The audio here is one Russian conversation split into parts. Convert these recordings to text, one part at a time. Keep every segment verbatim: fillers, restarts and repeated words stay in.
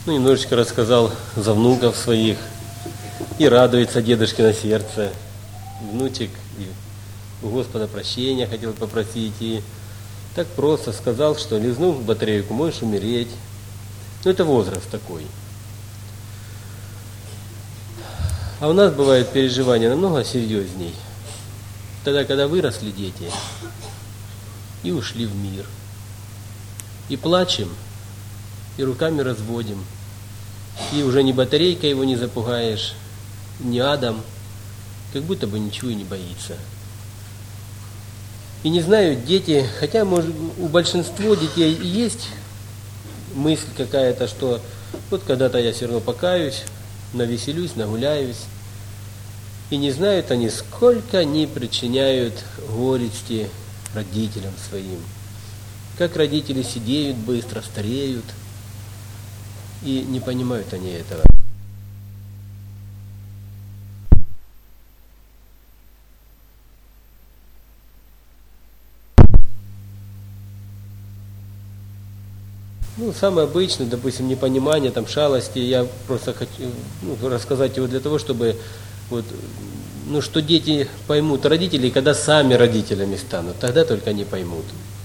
Ну, немножечко рассказал за внуков своих. И радуется дедушке на сердце. Внучек и у Господа прощения хотел попросить. И так просто сказал, что лизнув батарейку, можешь умереть. Ну, это возраст такой. А у нас бывают переживания намного серьезней. Тогда, когда выросли дети и ушли в мир. И плачем, и руками разводим. И уже ни батарейкой его не запугаешь, ни адом. Как будто бы ничего и не боится. И не знаю, дети, хотя может, у большинства детей есть мысль какая-то, что вот когда-то я все равно покаюсь, навеселюсь, нагуляюсь. И не знают они, сколько они причиняют горести родителям своим. Как родители сидеют быстро, стареют. И не понимают они этого. Ну, самое обычное, допустим, непонимание, там, шалости. Я просто хочу ну, рассказать его для того, чтобы, вот, ну, что дети поймут родителей, когда сами родителями станут. Тогда только они поймут.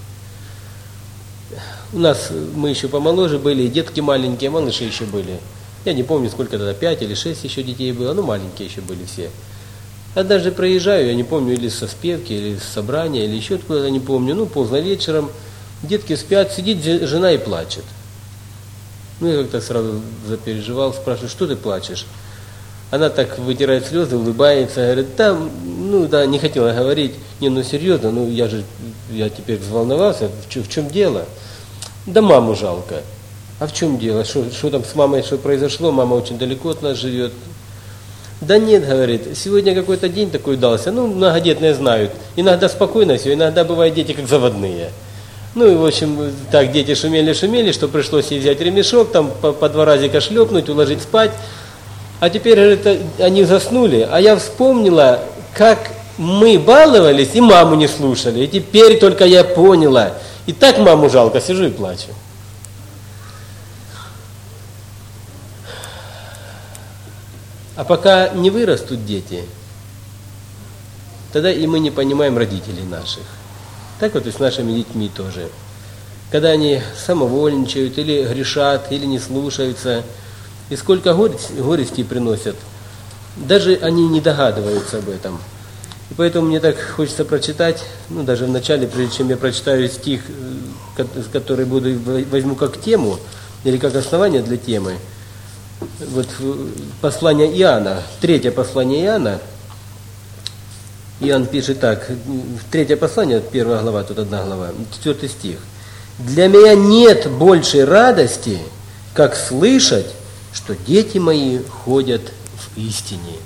У нас, мы еще помоложе были, и детки маленькие, малыши еще были. Я не помню, сколько тогда, пять или шесть еще детей было, ну, маленькие еще были все. Однажды проезжаю, я не помню, или со спевки, или с собрания, или еще откуда-то, не помню, ну, поздно вечером. Детки спят, сидит жена и плачет. Ну, я как-то сразу запереживал, спрашиваю, что ты плачешь? Она так вытирает слезы, улыбается, говорит, да, ну, да, не хотела говорить. Не, ну, серьезно, ну, я же, я теперь взволновался, в чем, в чем дело? Да маму жалко. А в чем дело? Что, что там с мамой, что произошло? Мама очень далеко от нас живет. Да нет, говорит, сегодня какой-то день такой дался, ну, многодетные знают. Иногда спокойно все, иногда бывают дети как заводные. Ну и, в общем, так дети шумели-шумели, что пришлось ей взять ремешок, там по, по два разика шлепнуть, уложить спать. А теперь, говорит, они заснули, а я вспомнила, как мы баловались и маму не слушали. И теперь только я поняла. И так маму жалко, сижу и плачу. А пока не вырастут дети, тогда и мы не понимаем родителей наших. Так вот и с нашими детьми тоже. Когда они самовольничают, или грешат, или не слушаются, и сколько горестей приносят, даже они не догадываются об этом. И поэтому мне так хочется прочитать, ну даже в начале, прежде чем я прочитаю стих, который буду, возьму как тему, или как основание для темы, вот послание Иоанна, третье послание Иоанна, Иоанн пишет так, третье послание, первая глава, тут одна глава, четвертый стих. «Для меня нет большей радости, как слышать, что дети мои ходят в истине».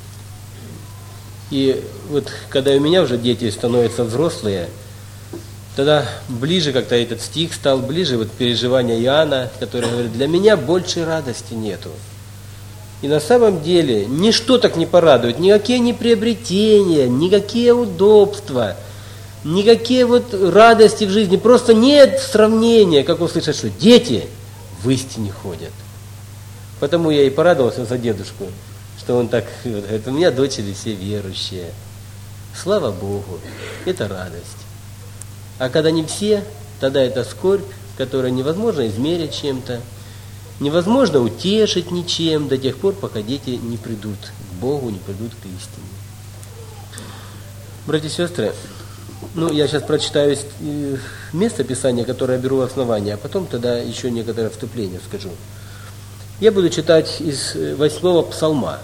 И вот когда у меня уже дети становятся взрослые, тогда ближе как-то этот стих стал, ближе вот переживания Иоанна, который говорит, для меня большей радости нету. И на самом деле ничто так не порадует, никакие не приобретения, никакие удобства, никакие вот радости в жизни. Просто нет сравнения, как услышать, что дети в истине ходят. Потому я и порадовался за дедушку, что он так говорит, у меня дочери все верующие. Слава Богу, это радость. А когда не все, тогда это скорбь, которую невозможно измерить чем-то. Невозможно утешить ничем до тех пор, пока дети не придут к Богу, не придут к истине. Братья и сестры, ну, я сейчас прочитаю место Писания, которое я беру в основание, а потом тогда еще некоторое вступление скажу. Я буду читать из восьмого псалма.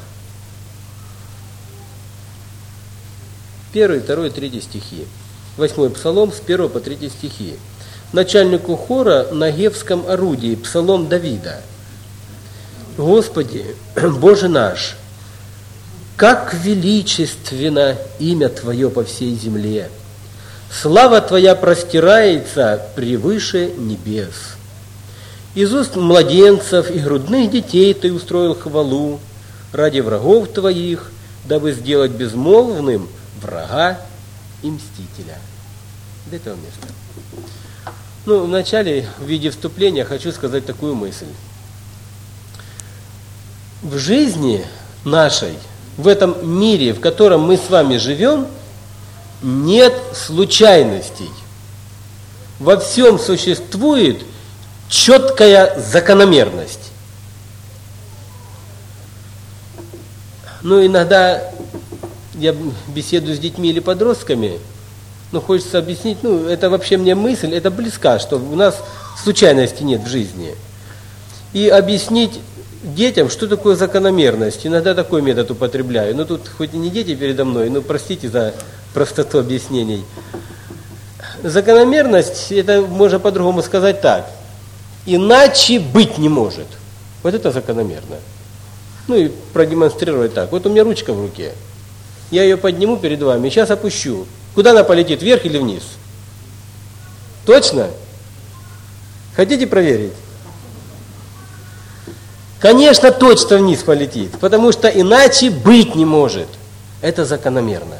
Первый, второй, третий стихи. Восьмой псалом с первого по третий стихи. Начальнику хора на гевском орудии, псалом Давида. Господи, Боже наш, как величественно имя Твое по всей земле! Слава Твоя простирается превыше небес. Из уст младенцев и грудных детей Ты устроил хвалу ради врагов Твоих, дабы сделать безмолвным врага и мстителя. До этого места. Ну, вначале, в виде вступления, хочу сказать такую мысль. в жизни нашей, в этом мире, в котором мы с вами живем, нет случайностей. Во всем существует четкая закономерность. Ну, иногда я беседую с детьми или подростками, но хочется объяснить, ну, это вообще мне мысль, это близка, что у нас случайности нет в жизни. И объяснить детям, что такое закономерность. Иногда такой метод употребляю. Ну, тут хоть и не дети передо мной, но простите за простоту объяснений. Закономерность, это можно по-другому сказать так. Иначе быть не может. Вот это закономерно. Ну и продемонстрировать так. Вот у меня ручка в руке. Я ее подниму перед вами, сейчас опущу. Куда она полетит, вверх или вниз? Точно? Хотите проверить? Конечно, точно вниз полетит, потому что иначе быть не может. Это закономерно.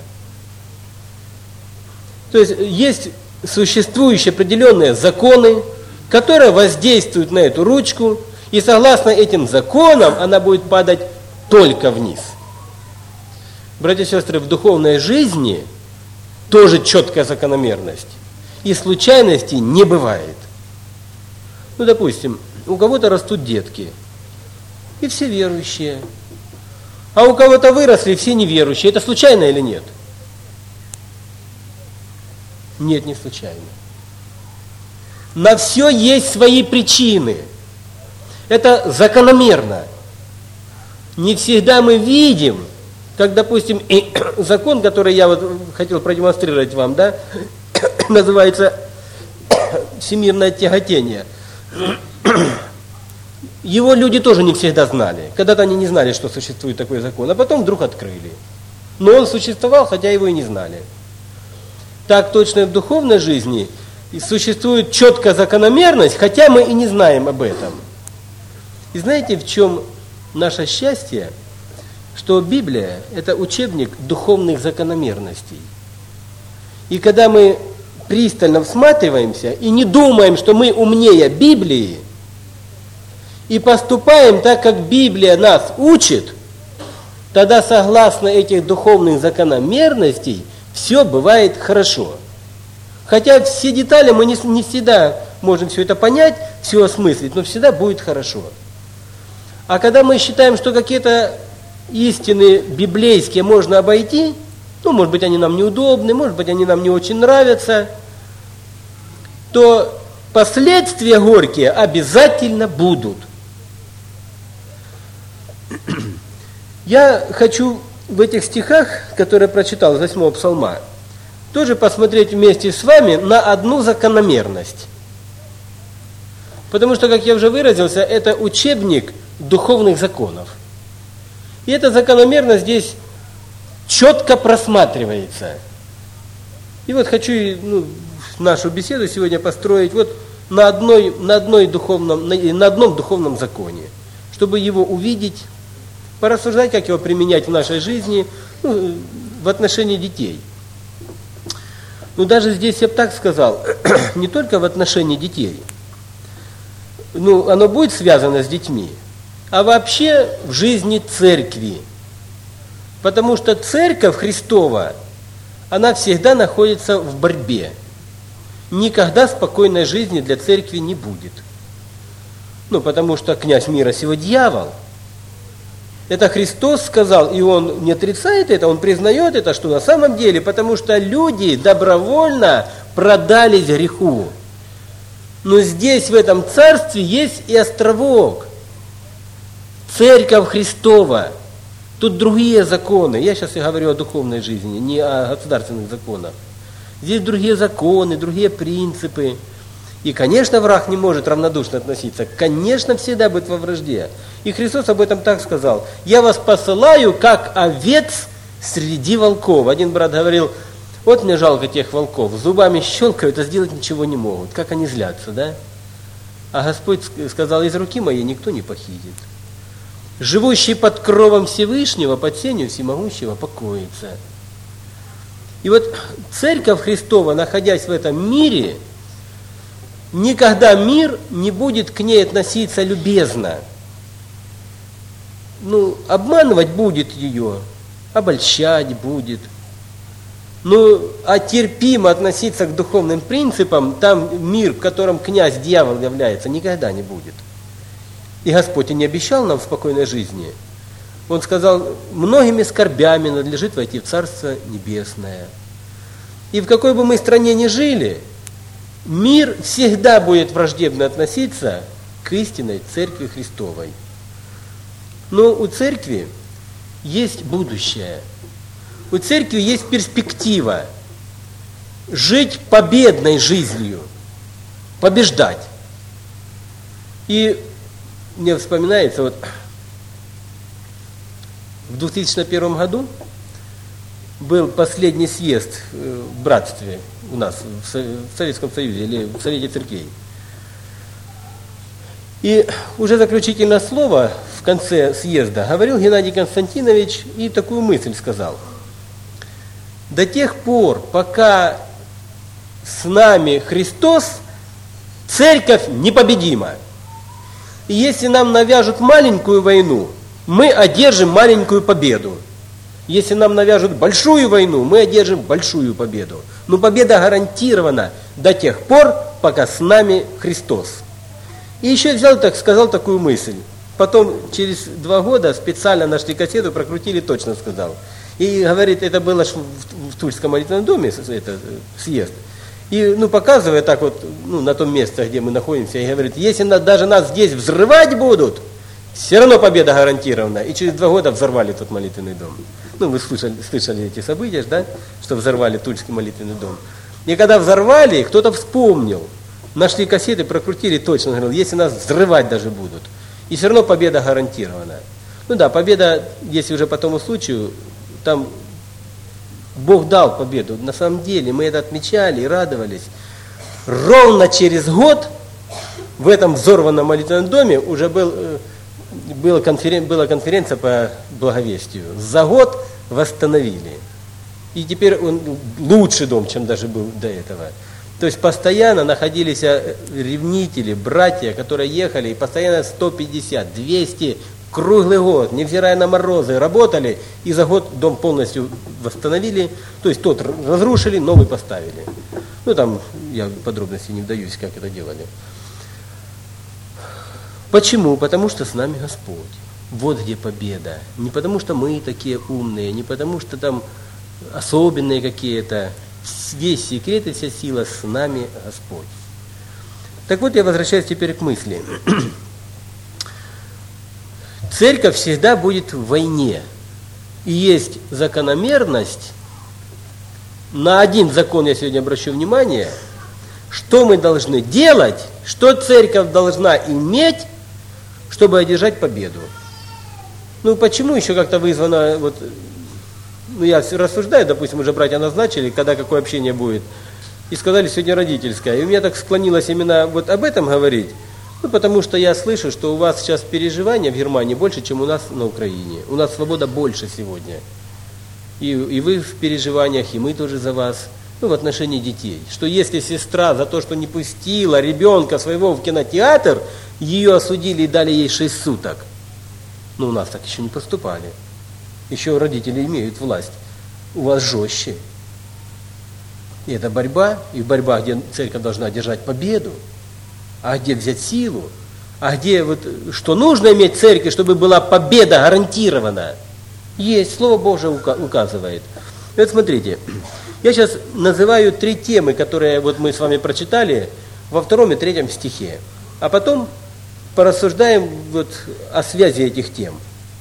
То есть есть существующие определенные законы, которые воздействуют на эту ручку, и согласно этим законам она будет падать только вниз. Братья и сестры, в духовной жизни тоже четкая закономерность. И случайностей не бывает. Ну, допустим, у кого-то растут детки, и все верующие. А у кого-то выросли все неверующие. Это случайно или нет? Нет, не случайно. На все есть свои причины. Это закономерно. Не всегда мы видим, как, допустим, и закон, который я вот хотел продемонстрировать вам, да, называется всемирное тяготение. Его люди тоже не всегда знали. Когда-то они не знали, что существует такой закон, а потом вдруг открыли. Но он существовал, хотя его и не знали. Так точно и в духовной жизни существует четкая закономерность, хотя мы и не знаем об этом. И знаете, в чем наше счастье? Что Библия – это учебник духовных закономерностей. И когда мы пристально всматриваемся и не думаем, что мы умнее Библии, и поступаем так, как Библия нас учит, тогда согласно этих духовных закономерностей все бывает хорошо. Хотя все детали мы не, не всегда можем все это понять, все осмыслить, но всегда будет хорошо. А когда мы считаем, что какие-то истины библейские можно обойти, ну, может быть, они нам неудобны, может быть, они нам не очень нравятся, то последствия горькие обязательно будут. Я хочу в этих стихах, которые прочитал из восьмого псалма, тоже посмотреть вместе с вами на одну закономерность. Потому что, как я уже выразился, это учебник духовных законов. И эта закономерность здесь четко просматривается. И вот хочу ну, нашу беседу сегодня построить вот на, одной, на, одной духовном, на, на одном духовном законе, чтобы его увидеть, порассуждать, как его применять в нашей жизни, ну, в отношении детей. Ну, даже здесь я бы так сказал, не только в отношении детей. Ну, оно будет связано с детьми, а вообще в жизни церкви. Потому что церковь Христова, она всегда находится в борьбе. Никогда спокойной жизни для церкви не будет. Ну, потому что князь мира сего дьявол. Это Христос сказал, и Он не отрицает это, Он признает это, что на самом деле, потому что люди добровольно продались греху. Но здесь, в этом царстве, есть и островок. Церковь Христова. Тут другие законы. Я сейчас и говорю о духовной жизни, не о государственных законах. Здесь другие законы, другие принципы. И, конечно, враг не может равнодушно относиться. Конечно, всегда будет во вражде. И Христос об этом так сказал. «Я вас посылаю, как овец среди волков». Один брат говорил, вот мне жалко тех волков, зубами щелкают, а сделать ничего не могут. Как они злятся, да? А Господь сказал, из руки моей никто не похитит. Живущий под кровом Всевышнего, под сенью Всемогущего покоится. И вот Церковь Христова, находясь в этом мире, никогда мир не будет к ней относиться любезно. ну, обманывать будет ее, обольщать будет. Ну, а терпимо относиться к духовным принципам, там мир, в котором князь дьявол является, никогда не будет. И Господь и не обещал нам спокойной жизни. Он сказал, многими скорбями надлежит войти в Царство Небесное. И в какой бы мы стране ни жили, мир всегда будет враждебно относиться к истинной Церкви Христовой. Но у Церкви есть будущее. У Церкви есть перспектива жить победной жизнью, побеждать. И мне вспоминается, вот в две тысячи первом году был последний съезд в братстве у нас, в Советском Союзе или в Совете Церквей. И уже заключительное слово в конце съезда говорил Геннадий Константинович и такую мысль сказал. До тех пор, пока с нами Христос, Церковь непобедима. И если нам навяжут маленькую войну, мы одержим маленькую победу. Если нам навяжут большую войну, мы одержим большую победу. Но победа гарантирована до тех пор, пока с нами Христос. И еще взял, так, сказал такую мысль. Потом, через два года, специально нашли кассету, прокрутили, точно сказал. И говорит, это было в, в Тульском молитвенном доме, это, съезд. И, ну, показывая так вот, ну, на том месте, где мы находимся, и говорит, если на, даже нас здесь взрывать будут, все равно победа гарантирована. И через два года взорвали тот молитвенный дом. Ну, вы слышали, слышали эти события, да, что взорвали Тульский молитвенный дом. И когда взорвали, кто-то вспомнил. Нашли кассеты, прокрутили, точно говорил, если нас взрывать даже будут. И все равно победа гарантирована. Ну да, победа, если уже по тому случаю, там Бог дал победу. На самом деле мы это отмечали и радовались. Ровно через год в этом взорванном молитвенном доме уже был, была, конферен, была конференция по благовестию. За год восстановили. И теперь он лучший дом, чем даже был до этого. То есть постоянно находились ревнители, братья, которые ехали, и постоянно сто пятьдесят, двести, круглый год, невзирая на морозы, работали, и за год дом полностью восстановили, то есть тот разрушили, новый поставили. Ну там, я в подробности не вдаюсь, как это делали. Почему? Потому что с нами Господь. Вот где победа. Не потому что мы такие умные, не потому что там особенные какие-то. Весь секрет и вся сила с нами Господь. Так вот, я возвращаюсь теперь к мысли. Церковь всегда будет в войне. И есть закономерность. На один закон я сегодня обращу внимание. Что мы должны делать, что церковь должна иметь, чтобы одержать победу. Ну, почему еще как-то вызвано... Вот, ну, я рассуждаю, допустим, уже братья назначили, когда какое общение будет, и сказали сегодня родительское. И у меня так склонилось именно вот об этом говорить, ну, потому что я слышу, что у вас сейчас переживания в Германии больше, чем у нас на Украине. У нас свобода больше сегодня. И, и вы в переживаниях, и мы тоже за вас, ну, в отношении детей. Что если сестра за то, что не пустила ребенка своего в кинотеатр, ее осудили и дали ей шесть суток. Ну, у нас так еще не поступали. Еще родители имеют власть. У вас жестче. И это борьба, и борьба, где церковь должна одержать победу, а где взять силу, а где вот, что нужно иметь церковь, чтобы была победа гарантирована. Есть, Слово Божие указывает. И вот смотрите, я сейчас называю три темы, которые вот мы с вами прочитали во втором и третьем стихе, а потом порассуждаем вот о связи этих тем.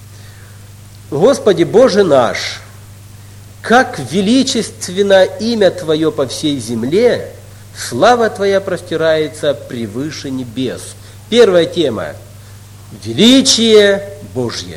Господи Боже наш, как величественно имя Твое по всей земле, слава Твоя простирается превыше небес. Первая тема – величие Божье.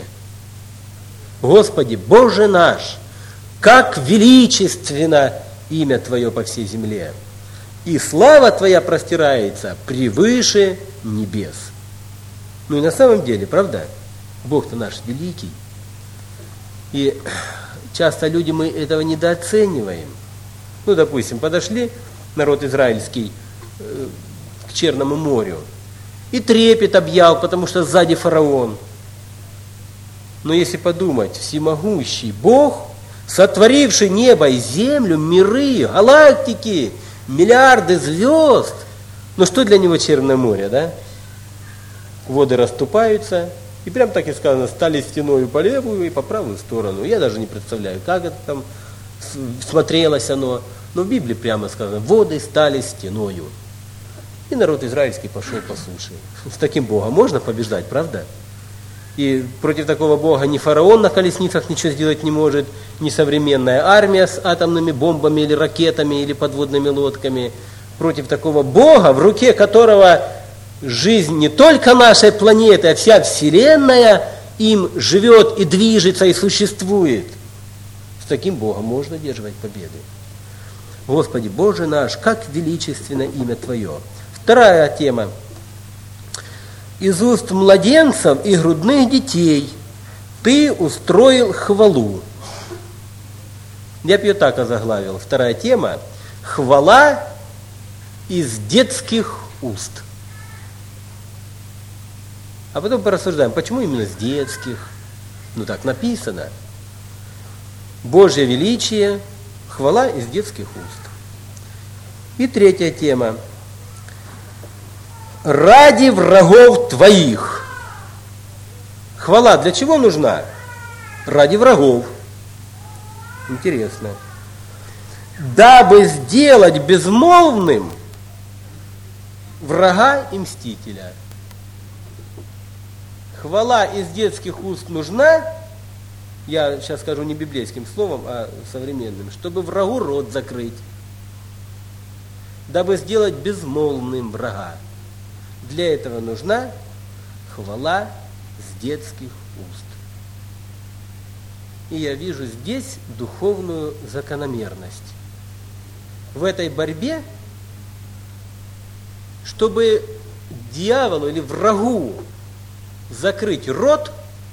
Господи Боже наш, как величественно имя Твое по всей земле, и слава Твоя простирается превыше небес. Ну и на самом деле, правда, Бог-то наш великий. И часто люди, мы этого недооцениваем. Ну, допустим, подошли, народ израильский, э, к Черному морю, и трепет объял, потому что сзади фараон. Но если подумать, всемогущий Бог, сотворивший небо и землю, миры, галактики, миллиарды звезд, ну что для него Черное море, да? Воды расступаются, и прям так и сказано, стали стеною по левую и по правую сторону. Я даже не представляю, как это там смотрелось оно. Но в Библии прямо сказано, воды стали стеною. И народ израильский пошел по суше. С таким Богом можно побеждать, правда? И против такого Бога ни фараон на колесницах ничего сделать не может, ни современная армия с атомными бомбами или ракетами или подводными лодками. Против такого Бога, в руке которого жизнь не только нашей планеты, а вся Вселенная им живет и движется и существует. С таким Богом можно одерживать победы. Господи Боже наш, как величественно имя Твое. Вторая тема. Из уст младенцев и грудных детей Ты устроил хвалу. Я бы ее так озаглавил. Вторая тема. Хвала из детских уст. А потом порассуждаем, почему именно с детских? Ну так написано. Божье величие, хвала из детских уст. И третья тема. Ради врагов твоих. Хвала для чего нужна? Ради врагов. Интересно. Дабы сделать безмолвным врага и мстителя. Хвала из детских уст нужна, я сейчас скажу не библейским словом, а современным, чтобы врагу рот закрыть, дабы сделать безмолвным врага. Для этого нужна хвала с детских уст. И я вижу здесь духовную закономерность. В этой борьбе, чтобы дьяволу или врагу закрыть рот,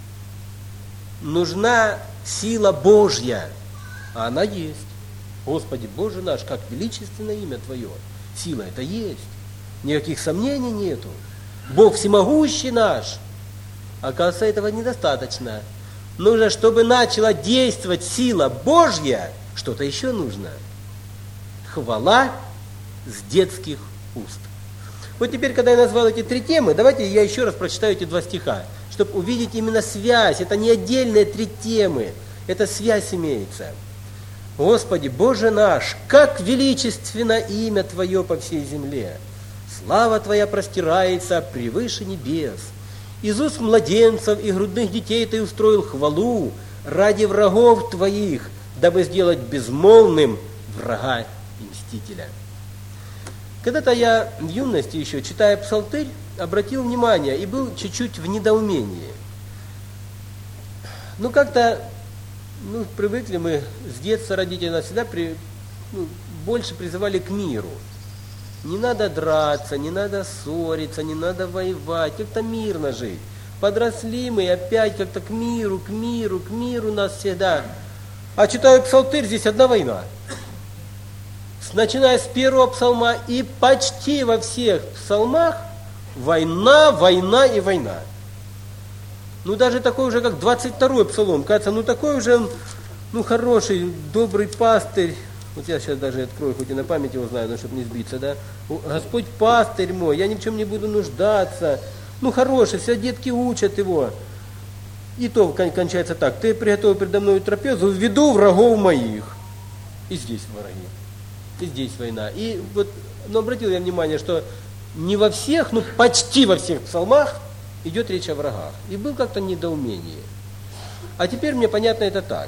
нужна сила Божья. А она есть. Господи, Боже наш, как величественно имя Твое. Сила это есть. Никаких сомнений нету. Бог всемогущий наш. Оказывается, этого недостаточно. Нужно, чтобы начала действовать сила Божья, что-то еще нужно. Хвала с детских уст. Вот теперь, когда я назвал эти три темы, давайте я еще раз прочитаю эти два стиха, чтобы увидеть именно связь. Это не отдельные три темы, это связь имеется. Господи, Боже наш, как величественно имя Твое по всей земле! Слава Твоя простирается превыше небес. Из уст младенцев и грудных детей Ты устроил хвалу ради врагов Твоих, дабы сделать безмолвным врага и мстителя. Когда-то я в юности еще, читая псалтырь, обратил внимание и был чуть-чуть в недоумении. Ну, как-то, ну, привыкли мы с детства, родители нас всегда при, ну, больше призывали к миру. Не надо драться, не надо ссориться, не надо воевать, как-то мирно жить. Подросли мы опять как-то к миру, к миру, к миру нас всегда. А читаю псалтырь, здесь одна война. Начиная с первого псалма и почти во всех псалмах война, война и война. Ну даже такой уже, как двадцать второй псалом, кажется, ну такой уже, ну хороший, добрый пастырь. Вот я сейчас даже открою, хоть и на память его знаю, но чтобы не сбиться, да. Господь пастырь мой, я ни в чем не буду нуждаться. Ну хороший, все детки учат его. И то кончается так. Ты приготовил передо мной трапезу, введу врагов моих. И здесь враги. И здесь война. И вот, но обратил я внимание, что не во всех, ну почти во всех псалмах идет речь о врагах. И был как-то недоумение. А теперь мне понятно это так.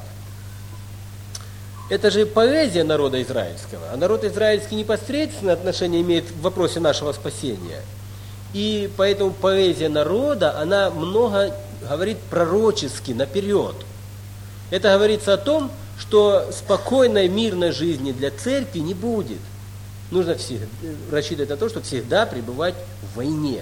Это же поэзия народа израильского. А народ израильский непосредственное отношение имеет в вопросе нашего спасения. И поэтому поэзия народа, она много говорит пророчески, наперед. Это говорится о том, что спокойной, мирной жизни для церкви не будет. Нужно всегда рассчитывать на то, что всегда пребывать в войне.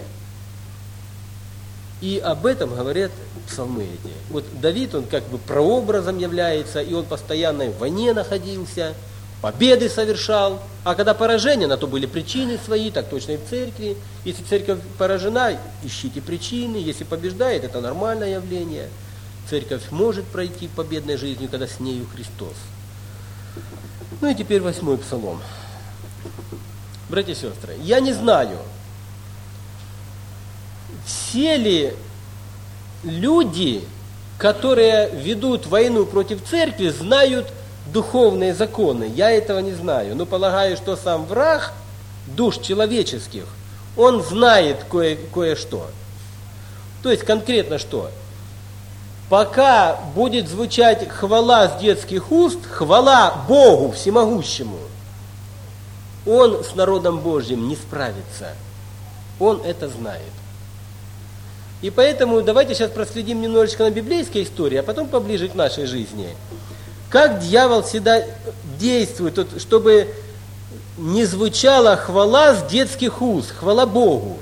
И об этом говорят псалмы эти. Вот Давид, он как бы прообразом является, и он постоянно в войне находился, победы совершал. А когда поражение, на то были причины свои, так точно и в церкви. Если церковь поражена, ищите причины. Если побеждает, это нормальное явление. церковь может пройти победной жизнью, когда с нею Христос. Ну и теперь восьмой псалом. Братья и сестры, я не знаю, все ли люди, которые ведут войну против церкви, знают духовные законы. Я этого не знаю, но полагаю, что сам враг душ человеческих, он знает кое- кое-что. То есть конкретно что? Пока будет звучать хвала с детских уст, хвала Богу Всемогущему, он с народом Божьим не справится. Он это знает. И поэтому давайте сейчас проследим немножечко на библейской истории, а потом поближе к нашей жизни. Как дьявол всегда действует, вот, чтобы не звучала хвала с детских уст, хвала Богу.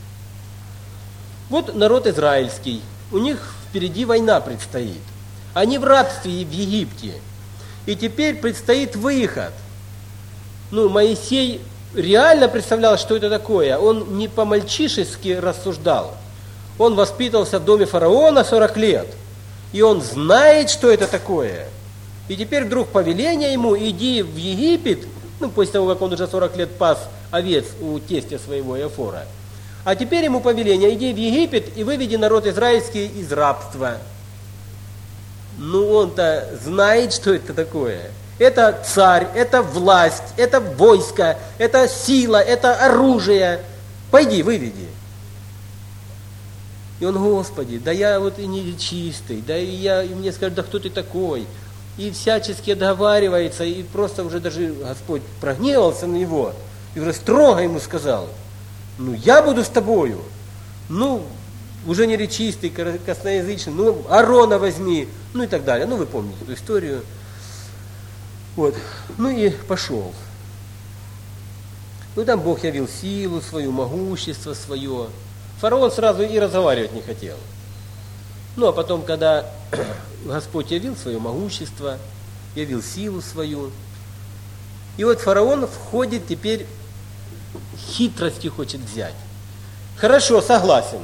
Вот народ израильский, у них впереди война предстоит. Они в рабстве в Египте. И теперь предстоит выход. Ну, Моисей реально представлял, что это такое. Он не по-мальчишески рассуждал. Он воспитывался в доме фараона сорок лет. И он знает, что это такое. И теперь вдруг повеление ему: иди в Египет, ну, после того, как он уже сорок лет пас овец у тестя своего Иофора. А теперь ему повеление: иди в Египет и выведи народ израильский из рабства. Ну, он-то знает, что это такое. Это царь, это власть, это войско, это сила, это оружие. Пойди, выведи. И он: Господи, да я вот и не чистый, да и я, и мне скажут: да кто ты такой? И всячески договаривается, и просто уже даже Господь прогневался на него, и уже строго ему сказал: ну, я буду с тобою. Ну, уже не речистый, косноязычный, ну, Аарона возьми, ну и так далее. Ну, вы помните эту историю. Вот. Ну и пошел. Ну, там Бог явил силу свою, могущество свое. Фараон сразу и разговаривать не хотел. Ну, а потом, когда Господь явил свое могущество, явил силу свою, и вот фараон входит теперь, хитрости хочет взять. Хорошо, согласен.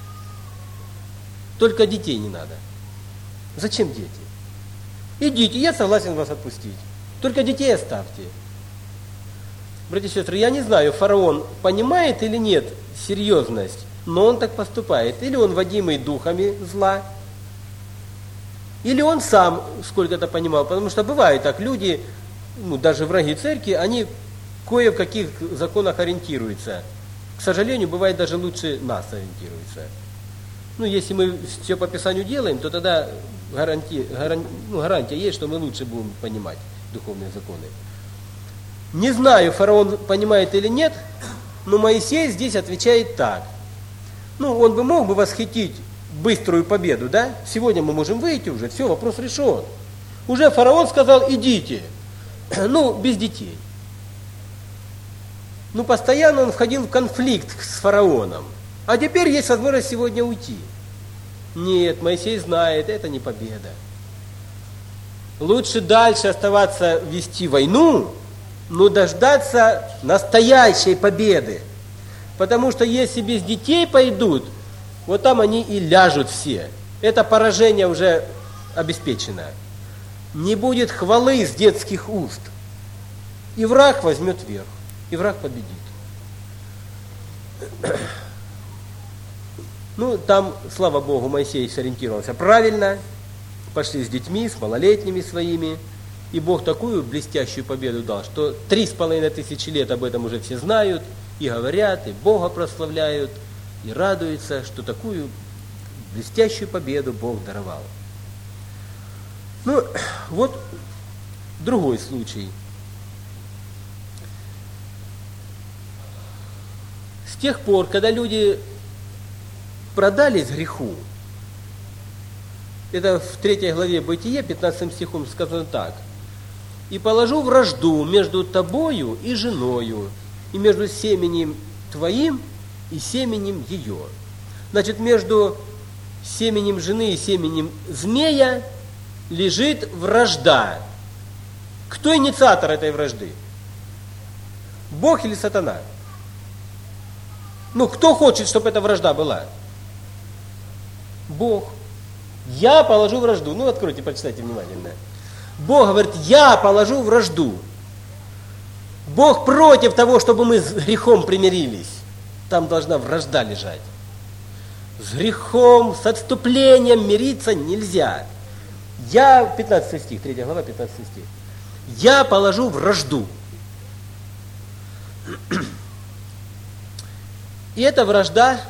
Только детей не надо. Зачем дети? Идите, я согласен вас отпустить. Только детей оставьте. Братья и сестры, я не знаю, фараон понимает или нет серьезность, но он так поступает. Или он водимый духами зла, или он сам сколько-то понимал. Потому что бывает так, люди, ну, даже враги церкви, они кое в каких законах ориентируются. К сожалению, бывает даже лучше нас ориентируются. Ну, если мы все по Писанию делаем, то тогда гарантия, гаран, ну, гарантия есть, что мы лучше будем понимать духовные законы. Не знаю, фараон понимает или нет, но Моисей здесь отвечает так. Ну, он бы мог бы восхитить быструю победу, да? Сегодня мы можем выйти уже, все, вопрос решен. Уже фараон сказал: идите. Ну, без детей. Ну, постоянно он входил в конфликт с фараоном. А теперь есть возможность сегодня уйти. Нет, Моисей знает, это не победа. Лучше дальше оставаться, вести войну, но дождаться настоящей победы. Потому что если без детей пойдут, вот там они и ляжут все. Это поражение уже обеспечено. Не будет хвалы с детских уст. И враг возьмет верх. И враг победит. Ну, там, слава Богу, Моисей сориентировался правильно. Пошли с детьми, с малолетними своими. И Бог такую блестящую победу дал, что три с половиной тысячи лет об этом уже все знают, и говорят, и Бога прославляют, и радуются, что такую блестящую победу Бог даровал. Ну, вот другой случай. С тех пор, когда люди продались греху, это в третьей главе Бытие, пятнадцатым стихом сказано так: «И положу вражду между тобою и женою, и между семенем твоим и семенем ее». Значит, между семенем жены и семенем змея лежит вражда. Кто инициатор этой вражды? Бог или сатана? Ну, кто хочет, чтобы эта вражда была? Бог. Я положу вражду. Ну, откройте, прочитайте внимательно. Бог говорит, я положу вражду. Бог против того, чтобы мы с грехом примирились. Там должна вражда лежать. С грехом, с отступлением мириться нельзя. Я, пятнадцатый стих, третья глава, пятнадцатый стих. Я положу вражду. И эта вражда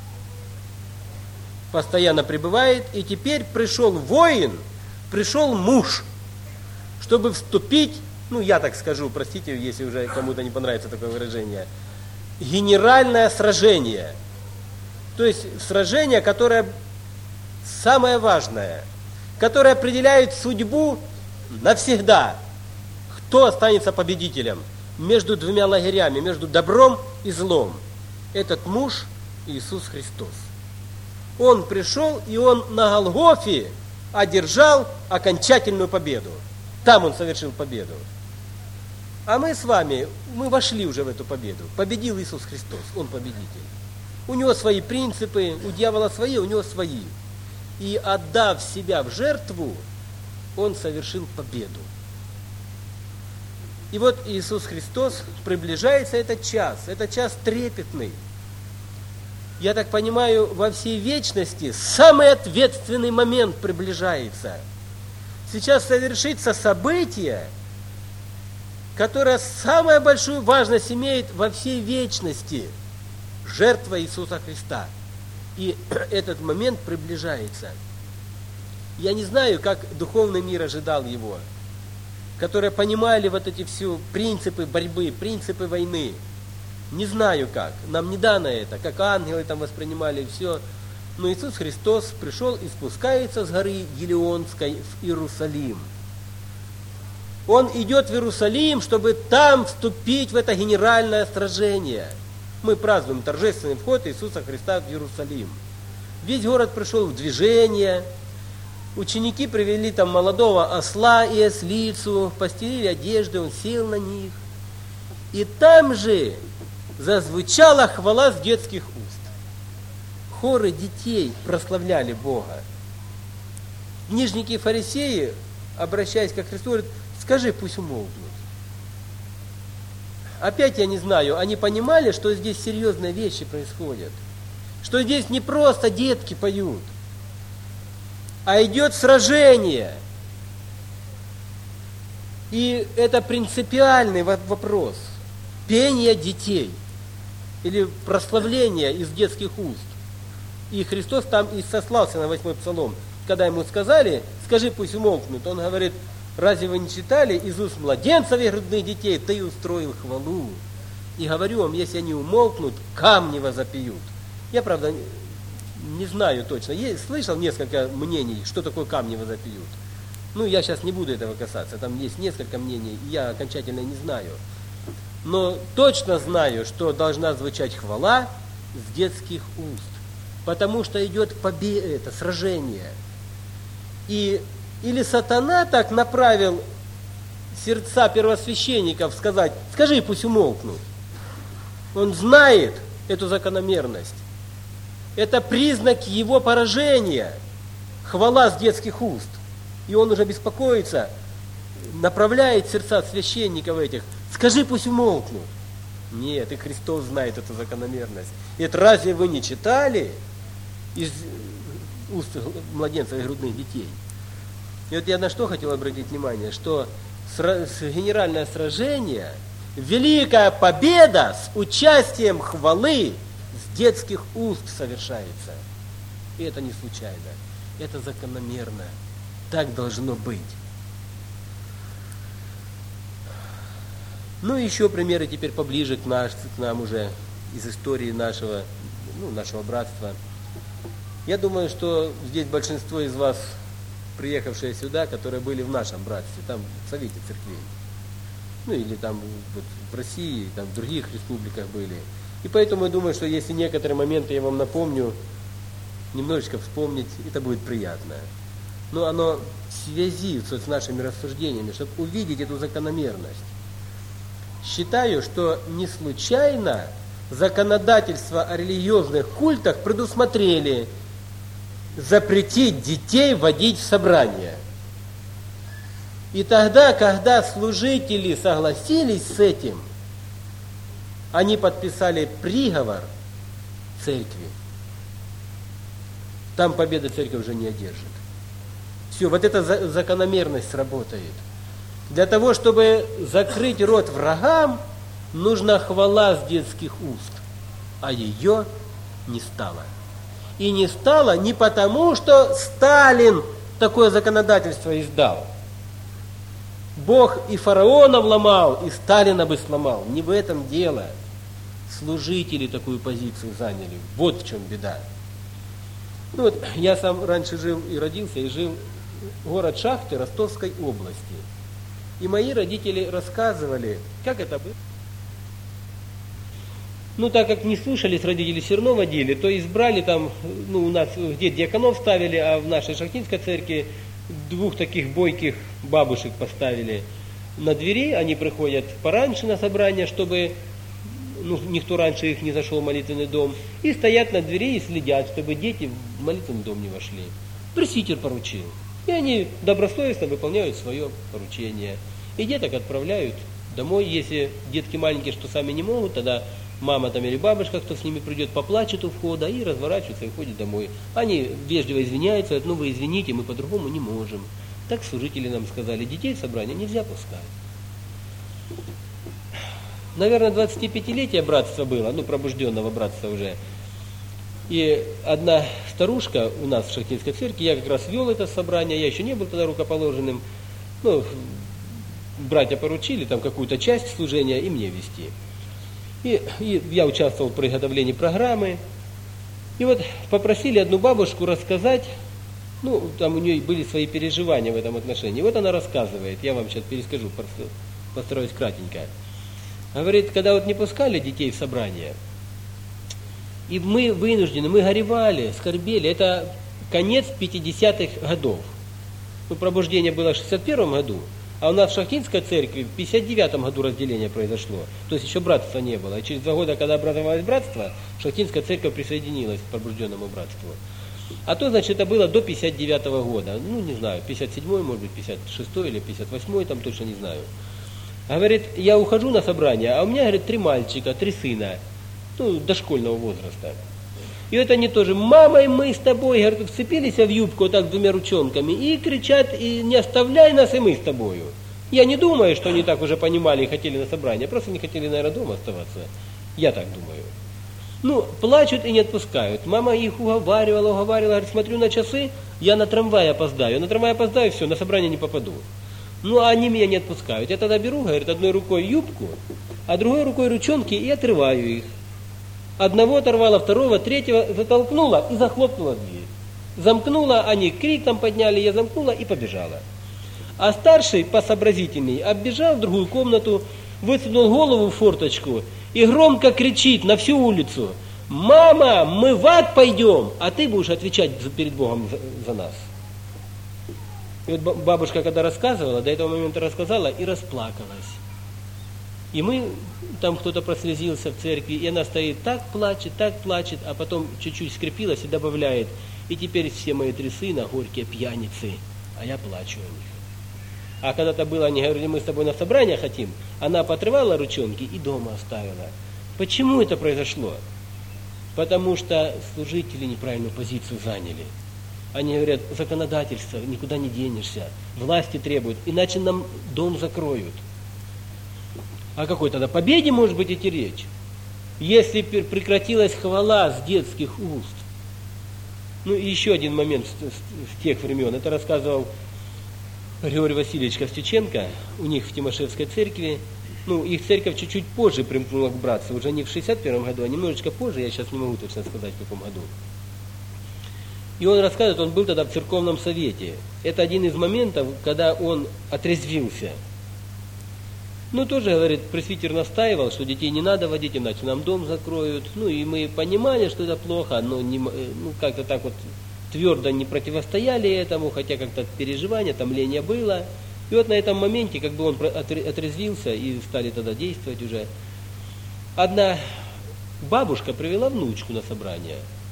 постоянно пребывает. И теперь пришел воин, пришел муж, чтобы вступить, ну я так скажу, простите, если уже кому-то не понравится такое выражение, генеральное сражение. То есть сражение, которое самое важное, которое определяет судьбу навсегда. Кто останется победителем между двумя лагерями, между добром и злом? Этот муж Иисус Христос. Он пришел, и он на Голгофе одержал окончательную победу. Там он совершил победу. А мы с вами, мы вошли уже в эту победу. Победил Иисус Христос, он победитель. У него свои принципы, у дьявола свои, у него свои. И отдав себя в жертву, он совершил победу. И вот Иисус Христос, приближается этот час, этот час трепетный. Я так понимаю, во всей вечности самый ответственный момент приближается. Сейчас совершится событие, которое самую большую важность имеет во всей вечности. Жертва Иисуса Христа. И этот момент приближается. Я не знаю, как духовный мир ожидал его, которые понимали вот эти все принципы борьбы, принципы войны. Не знаю как, нам не дано это, как ангелы там воспринимали все. Но Иисус Христос пришел и спускается с горы Елеонской в Иерусалим. Он идет в Иерусалим, чтобы там вступить в это генеральное сражение. Мы празднуем торжественный вход Иисуса Христа в Иерусалим. Весь город пришел в движение. Ученики привели там молодого осла и ослицу, постелили одежды, он сел на них. И там же зазвучала хвала с детских уст. Хоры детей прославляли Бога. Книжники и фарисеи, обращаясь ко Христу, говорят, скажи, пусть умолкнут. Опять я не знаю, они понимали, что здесь серьезные вещи происходят. Что здесь не просто детки поют, а идет сражение. И это принципиальный вопрос. Пение детей или прославление из детских уст. И Христос там и сослался на восьмой псалом. Когда ему сказали, скажи, пусть умолкнут, он говорит, разве вы не читали из уст младенцев и грудных детей, ты устроил хвалу. И говорю вам, если они умолкнут, камни возопьют. Я, правда, не знаю точно. Я слышал несколько мнений, что такое камни возопьют. Ну, я сейчас не буду этого касаться. Там есть несколько мнений, и я окончательно не знаю. Но точно знаю, что должна звучать хвала с детских уст. Потому что идет победа, это сражение. И или сатана так направил сердца первосвященников сказать, скажи, пусть умолкнут. Он знает эту закономерность. Это признак его поражения. Хвала с детских уст. И он уже беспокоится, направляет сердца священников этих. Скажи, пусть умолкнут. Нет, и Христос знает эту закономерность. И это разве вы не читали из уст младенцев и грудных детей? И вот я на что хотел обратить внимание, что генеральное сражение, великая победа с участием хвалы с детских уст совершается. И это не случайно, это закономерно. Так должно быть. Ну и еще примеры теперь поближе к, наш, к нам уже из истории нашего, ну, нашего братства. Я думаю, что здесь большинство из вас, приехавшие сюда, которые были в нашем братстве, там в Совете Церквей, ну или там вот, в России, там в других республиках были. И поэтому я думаю, что если некоторые моменты я вам напомню, немножечко вспомнить, это будет приятно. Но оно в связи с нашими рассуждениями, чтобы увидеть эту закономерность. Считаю, что не случайно законодательство о религиозных культах предусмотрели запретить детей водить в собрание. И тогда, когда служители согласились с этим, они подписали приговор церкви. Там победа церковь уже не одержит. Все, вот эта закономерность сработает. Для того, чтобы закрыть рот врагам, нужна хвала с детских уст. А ее не стало. И не стало не потому, что Сталин такое законодательство издал. Бог и фараонов ломал, и Сталина бы сломал. Не в этом дело. Служители такую позицию заняли. Вот в чем беда. Ну вот, я сам раньше жил и родился, и жил в город Шахте Ростовской области. И мои родители рассказывали, как это было. Ну, так как не слушались, родители все равно водили, то избрали там, ну, у нас где диаконов ставили, а в нашей Шахтинской церкви двух таких бойких бабушек поставили на двери. Они приходят пораньше на собрание, чтобы ну, никто раньше их не зашел в молитвенный дом. И стоят на двери и следят, чтобы дети в молитвенный дом не вошли. Пресвитер поручил. И они добросовестно выполняют свое поручение. И деток отправляют домой. Если детки маленькие, что сами не могут, тогда мама там или бабушка, кто с ними придет, поплачет у входа и разворачивается и уходит домой. Они вежливо извиняются, говорят, ну вы извините, мы по-другому не можем. Так служители нам сказали, детей в собрание нельзя пускать. Наверное, двадцатипятилетие братства было, ну пробужденного братства уже. И одна старушка у нас в Шахтинской церкви, я как раз вел это собрание, я еще не был тогда рукоположенным. Ну, братья поручили там какую-то часть служения и мне вести. И, и я участвовал в приготовлении программы. И вот попросили одну бабушку рассказать, ну, там у нее были свои переживания в этом отношении. Вот она рассказывает, я вам сейчас перескажу, постараюсь кратенько. Говорит, когда вот не пускали детей в собрание, и мы вынуждены, мы горевали, скорбели, это конец пятидесятых годов. Ну, пробуждение было в шестьдесят первом году, а у нас в Шахтинской церкви в пятьдесят девятом году разделение произошло. То есть еще братства не было. И через два года, когда образовалось братство, Шахтинская церковь присоединилась к пробужденному братству. А то, значит, это было до пятьдесят девятого года. Ну, не знаю, пятьдесят седьмой, может быть, пятьдесят шестой или пятьдесят восьмой, там точно не знаю. Говорит, я ухожу на собрание, а у меня, говорит, три мальчика, три сына, ну, дошкольного возраста. И вот они тоже, мамой мы с тобой, говорит, вцепились в юбку вот так двумя ручонками и кричат, и не оставляй нас, и мы с тобою. Я не думаю, что они так уже понимали и хотели на собрание, просто не хотели, наверное, дома оставаться. Я так думаю. Ну, плачут и не отпускают. Мама их уговаривала, уговаривала, говорит, смотрю на часы, я на трамвай опоздаю. На трамвай опоздаю, все, на собрание не попаду. Ну, а они меня не отпускают. Я тогда беру, говорит, одной рукой юбку, а другой рукой ручонки и отрываю их. Одного оторвала, второго, третьего затолкнула и захлопнула дверь. Замкнула, они крик там подняли, я замкнула и побежала. А старший, посообразительней, оббежал в другую комнату, высунул голову в форточку и громко кричит на всю улицу: «Мама, мы в ад пойдем, а ты будешь отвечать перед Богом за, за нас». И вот бабушка, когда рассказывала, до этого момента рассказала и расплакалась. И мы, там кто-то прослезился в церкви, и она стоит, так плачет, так плачет, а потом чуть-чуть скрепилась и добавляет: и теперь все мои три сына горькие пьяницы, а я плачу о них. А когда-то было, они говорили, мы с тобой на собрание хотим, она поотрывала ручонки и дома оставила. Почему это произошло? Потому что служители неправильную позицию заняли. Они говорят, законодательство, никуда не денешься, власти требуют, иначе нам дом закроют. О какой тогда победе может быть идти речь? Если прекратилась хвала с детских уст. Ну и еще один момент с, с, с тех времен. Это рассказывал Григорий Васильевич Ковстюченко, у них в Тимошевской церкви. Ну, их церковь чуть-чуть позже примкнула к братству, уже не в шестьдесят первом году, а немножечко позже, я сейчас не могу точно сказать, в каком году. И он рассказывает, он был тогда в церковном совете. Это один из моментов, когда он отрезвился. Ну, тоже, говорит, пресвитер настаивал, что детей не надо водить, иначе нам дом закроют. Ну, и мы понимали, что это плохо, но не, ну, как-то так вот твердо не противостояли этому, хотя как-то переживание, томление было. И вот на этом моменте, как бы он отрезвился, и стали тогда действовать уже. Одна бабушка привела внучку на собрание.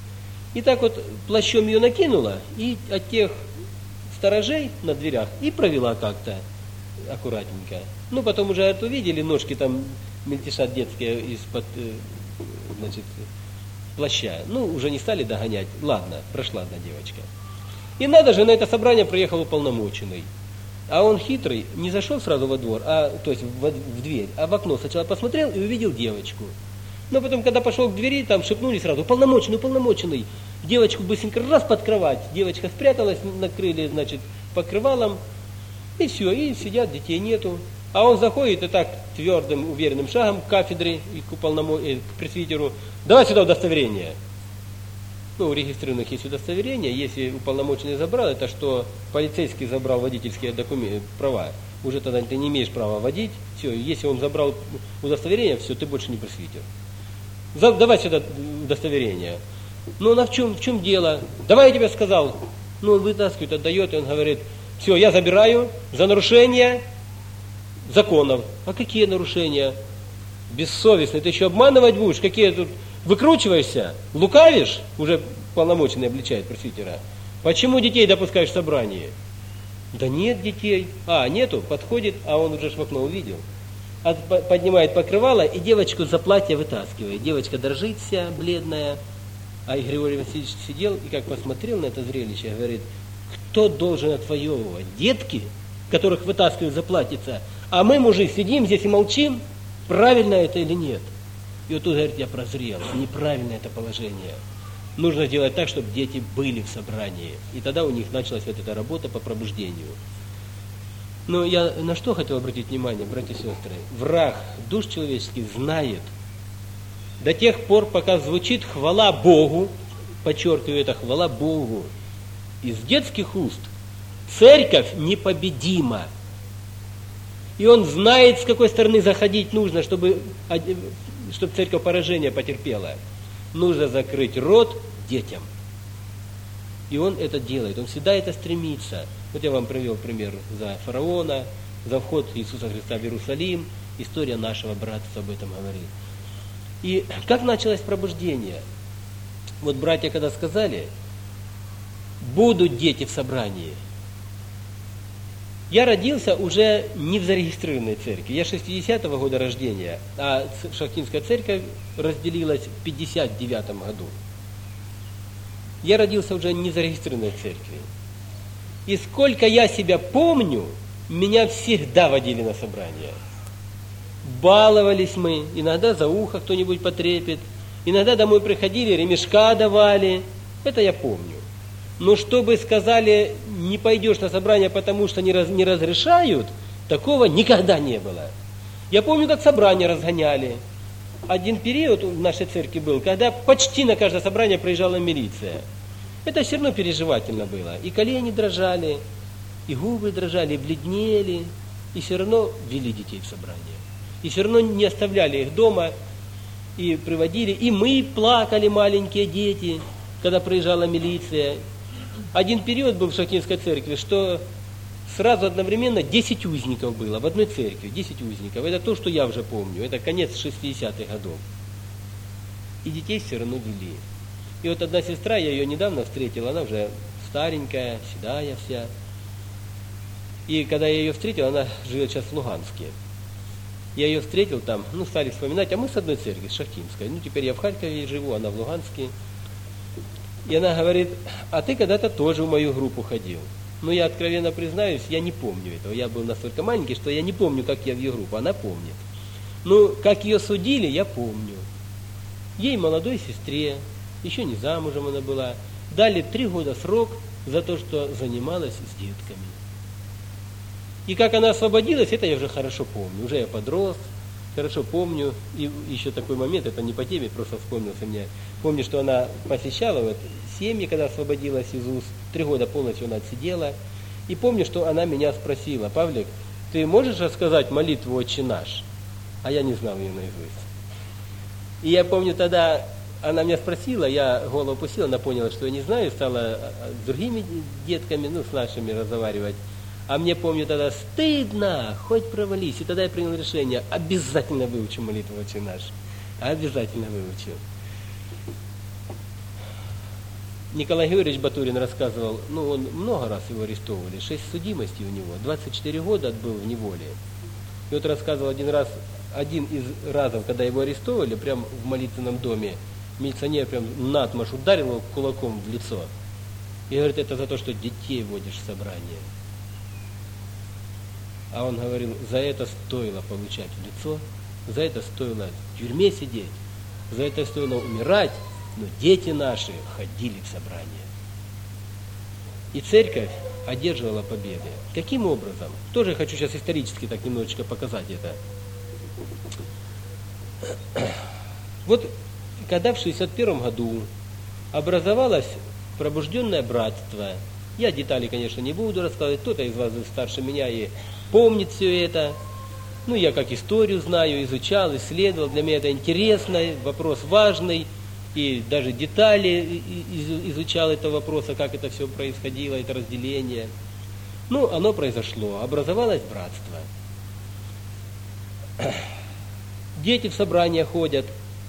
И так вот плащом ее накинула, и от тех сторожей на дверях и провела как-то аккуратненько. Ну, потом уже это увидели, ножки там мельтешат детские из-под, значит, плаща. Ну, уже не стали догонять. Ладно, прошла одна девочка. И надо же, на это собрание приехал уполномоченный. А он хитрый, не зашел сразу во двор, а, то есть в, в дверь, а в окно сначала посмотрел и увидел девочку. Но потом, когда пошел к двери, там шепнули сразу: уполномоченный, уполномоченный. Девочку быстренько раз под кровать. Девочка спряталась, накрыли, значит, покрывалом. И все, и сидят, детей нету. А он заходит и так твердым, уверенным шагом к кафедре и к, уполномо... э, к пресвитеру: давай сюда удостоверение. Ну, у регистрированных есть удостоверение. Если уполномоченный забрал, это что полицейский забрал водительские документы, права. Уже тогда ты не имеешь права водить. Все, если он забрал удостоверение, все, ты больше не пресвитер. Давай сюда удостоверение. Ну, на в чем, в чем дело? Давай, я тебе сказал. Ну, он вытаскивает, отдает, и он говорит: все, я забираю за нарушение законов. А какие нарушения? Бессовестный, ты еще обманывать будешь? Какие тут? Выкручиваешься? Лукавишь? Уже полномоченный обличает пресвитера. Почему детей допускаешь в собрание? Да нет детей. А, нету, подходит, а он уже в окно увидел. От, поднимает покрывало и девочку за платье вытаскивает. Девочка дрожит вся, бледная. А Григорий Васильевич сидел и как посмотрел на это зрелище, говорит: кто должен отвоевывать? Детки, которых вытаскивают за платьица, а мы, мужи, сидим здесь и молчим, правильно это или нет? И вот тут, говорит, я прозрел, неправильно это положение. Нужно сделать так, чтобы дети были в собрании. И тогда у них началась вот эта работа по пробуждению. Но я на что хотел обратить внимание, братья и сестры? Враг душ человеческих знает, до тех пор, пока звучит хвала Богу, подчеркиваю это, хвала Богу, из детских уст, церковь непобедима. И он знает, с какой стороны заходить нужно, чтобы, чтобы церковь поражение потерпела. Нужно закрыть рот детям. И он это делает, он всегда это стремится. Вот я вам привел пример за фараона, за вход Иисуса Христа в Иерусалим. История нашего братства об этом говорит. И как началось пробуждение? Вот братья когда сказали: будут дети в собрании. Я родился уже не в зарегистрированной церкви. Я шестидесятого года рождения, а Шахтинская церковь разделилась в пятьдесят девятом году. Я родился уже не в зарегистрированной церкви. И сколько я себя помню, меня всегда водили на собрания. Баловались мы, иногда за ухо кто-нибудь потрепет, иногда домой приходили, ремешка давали. Это я помню. Но чтобы сказали: не пойдешь на собрание, потому что не, раз, не разрешают, такого никогда не было. Я помню, как собрания разгоняли. Один период в нашей церкви был, когда почти на каждое собрание приезжала милиция. Это все равно переживательно было. И колени дрожали, и губы дрожали, и бледнели, и все равно вели детей в собрание. И все равно не оставляли их дома, и приводили. И мы плакали, маленькие дети, когда приезжала милиция. Один период был в Шахтинской церкви, что сразу одновременно десять узников было в одной церкви, десять узников. Это то, что я уже помню, это конец шестидесятых годов. И детей все равно вели. И вот одна сестра, я ее недавно встретил, она уже старенькая, седая вся. И когда я ее встретил, она живет сейчас в Луганске. Я ее встретил там, ну, стали вспоминать, а мы с одной церкви, с Шахтинской. Ну, теперь я в Харькове живу, она в Луганске. И она говорит: а ты когда-то тоже в мою группу ходил. Ну, я откровенно признаюсь, я не помню этого. Я был настолько маленький, что я не помню, как я в ее группу. Она помнит. Ну, как ее судили, я помню. Ей, молодой сестре, еще не замужем она была, дали три года срок за то, что занималась с детками. И как она освободилась, это я уже хорошо помню. Уже я подрос, хорошо помню. И еще такой момент, это не по теме, просто вспомнился мне. Помню, что она посещала вот семьи, когда освободилась из уз. Три года полностью она отсидела. И помню, что она меня спросила: Павлик, ты можешь рассказать молитву «Отче наш»? А я не знал ее наизусть. И я помню, тогда она меня спросила, я голову опустила, она поняла, что я не знаю, стала с другими детками, ну, с нашими разговаривать. А мне, помню, тогда стыдно, хоть провались. И тогда я принял решение: обязательно выучу молитву «Отче наш». Обязательно выучу. Николай Георгиевич Батурин рассказывал, ну он много раз его арестовывали, шесть судимостей у него, двадцать четыре года отбыл в неволе. И вот рассказывал один раз, один из разов, когда его арестовывали, прямо в молитвенном доме, милиционер прям натмашь ударил его кулаком в лицо. И говорит, это за то, что детей водишь в собрание. А он говорил, за это стоило получать в лицо, за это стоило в тюрьме сидеть, за это стоило умирать, но дети наши ходили в собрание. И церковь одерживала победы. Каким образом? Тоже хочу сейчас исторически так немножечко показать это. Вот когда в шестьдесят первом году образовалось пробужденное братство, я детали, конечно, не буду рассказывать, кто-то из вас старше меня и помнит все это. Ну, я как историю знаю, изучал, исследовал, для меня это интересно, вопрос важный, и даже детали изучал этого вопроса, как это все происходило, это разделение. Ну, оно произошло, образовалось братство. Дети в собрания ходят.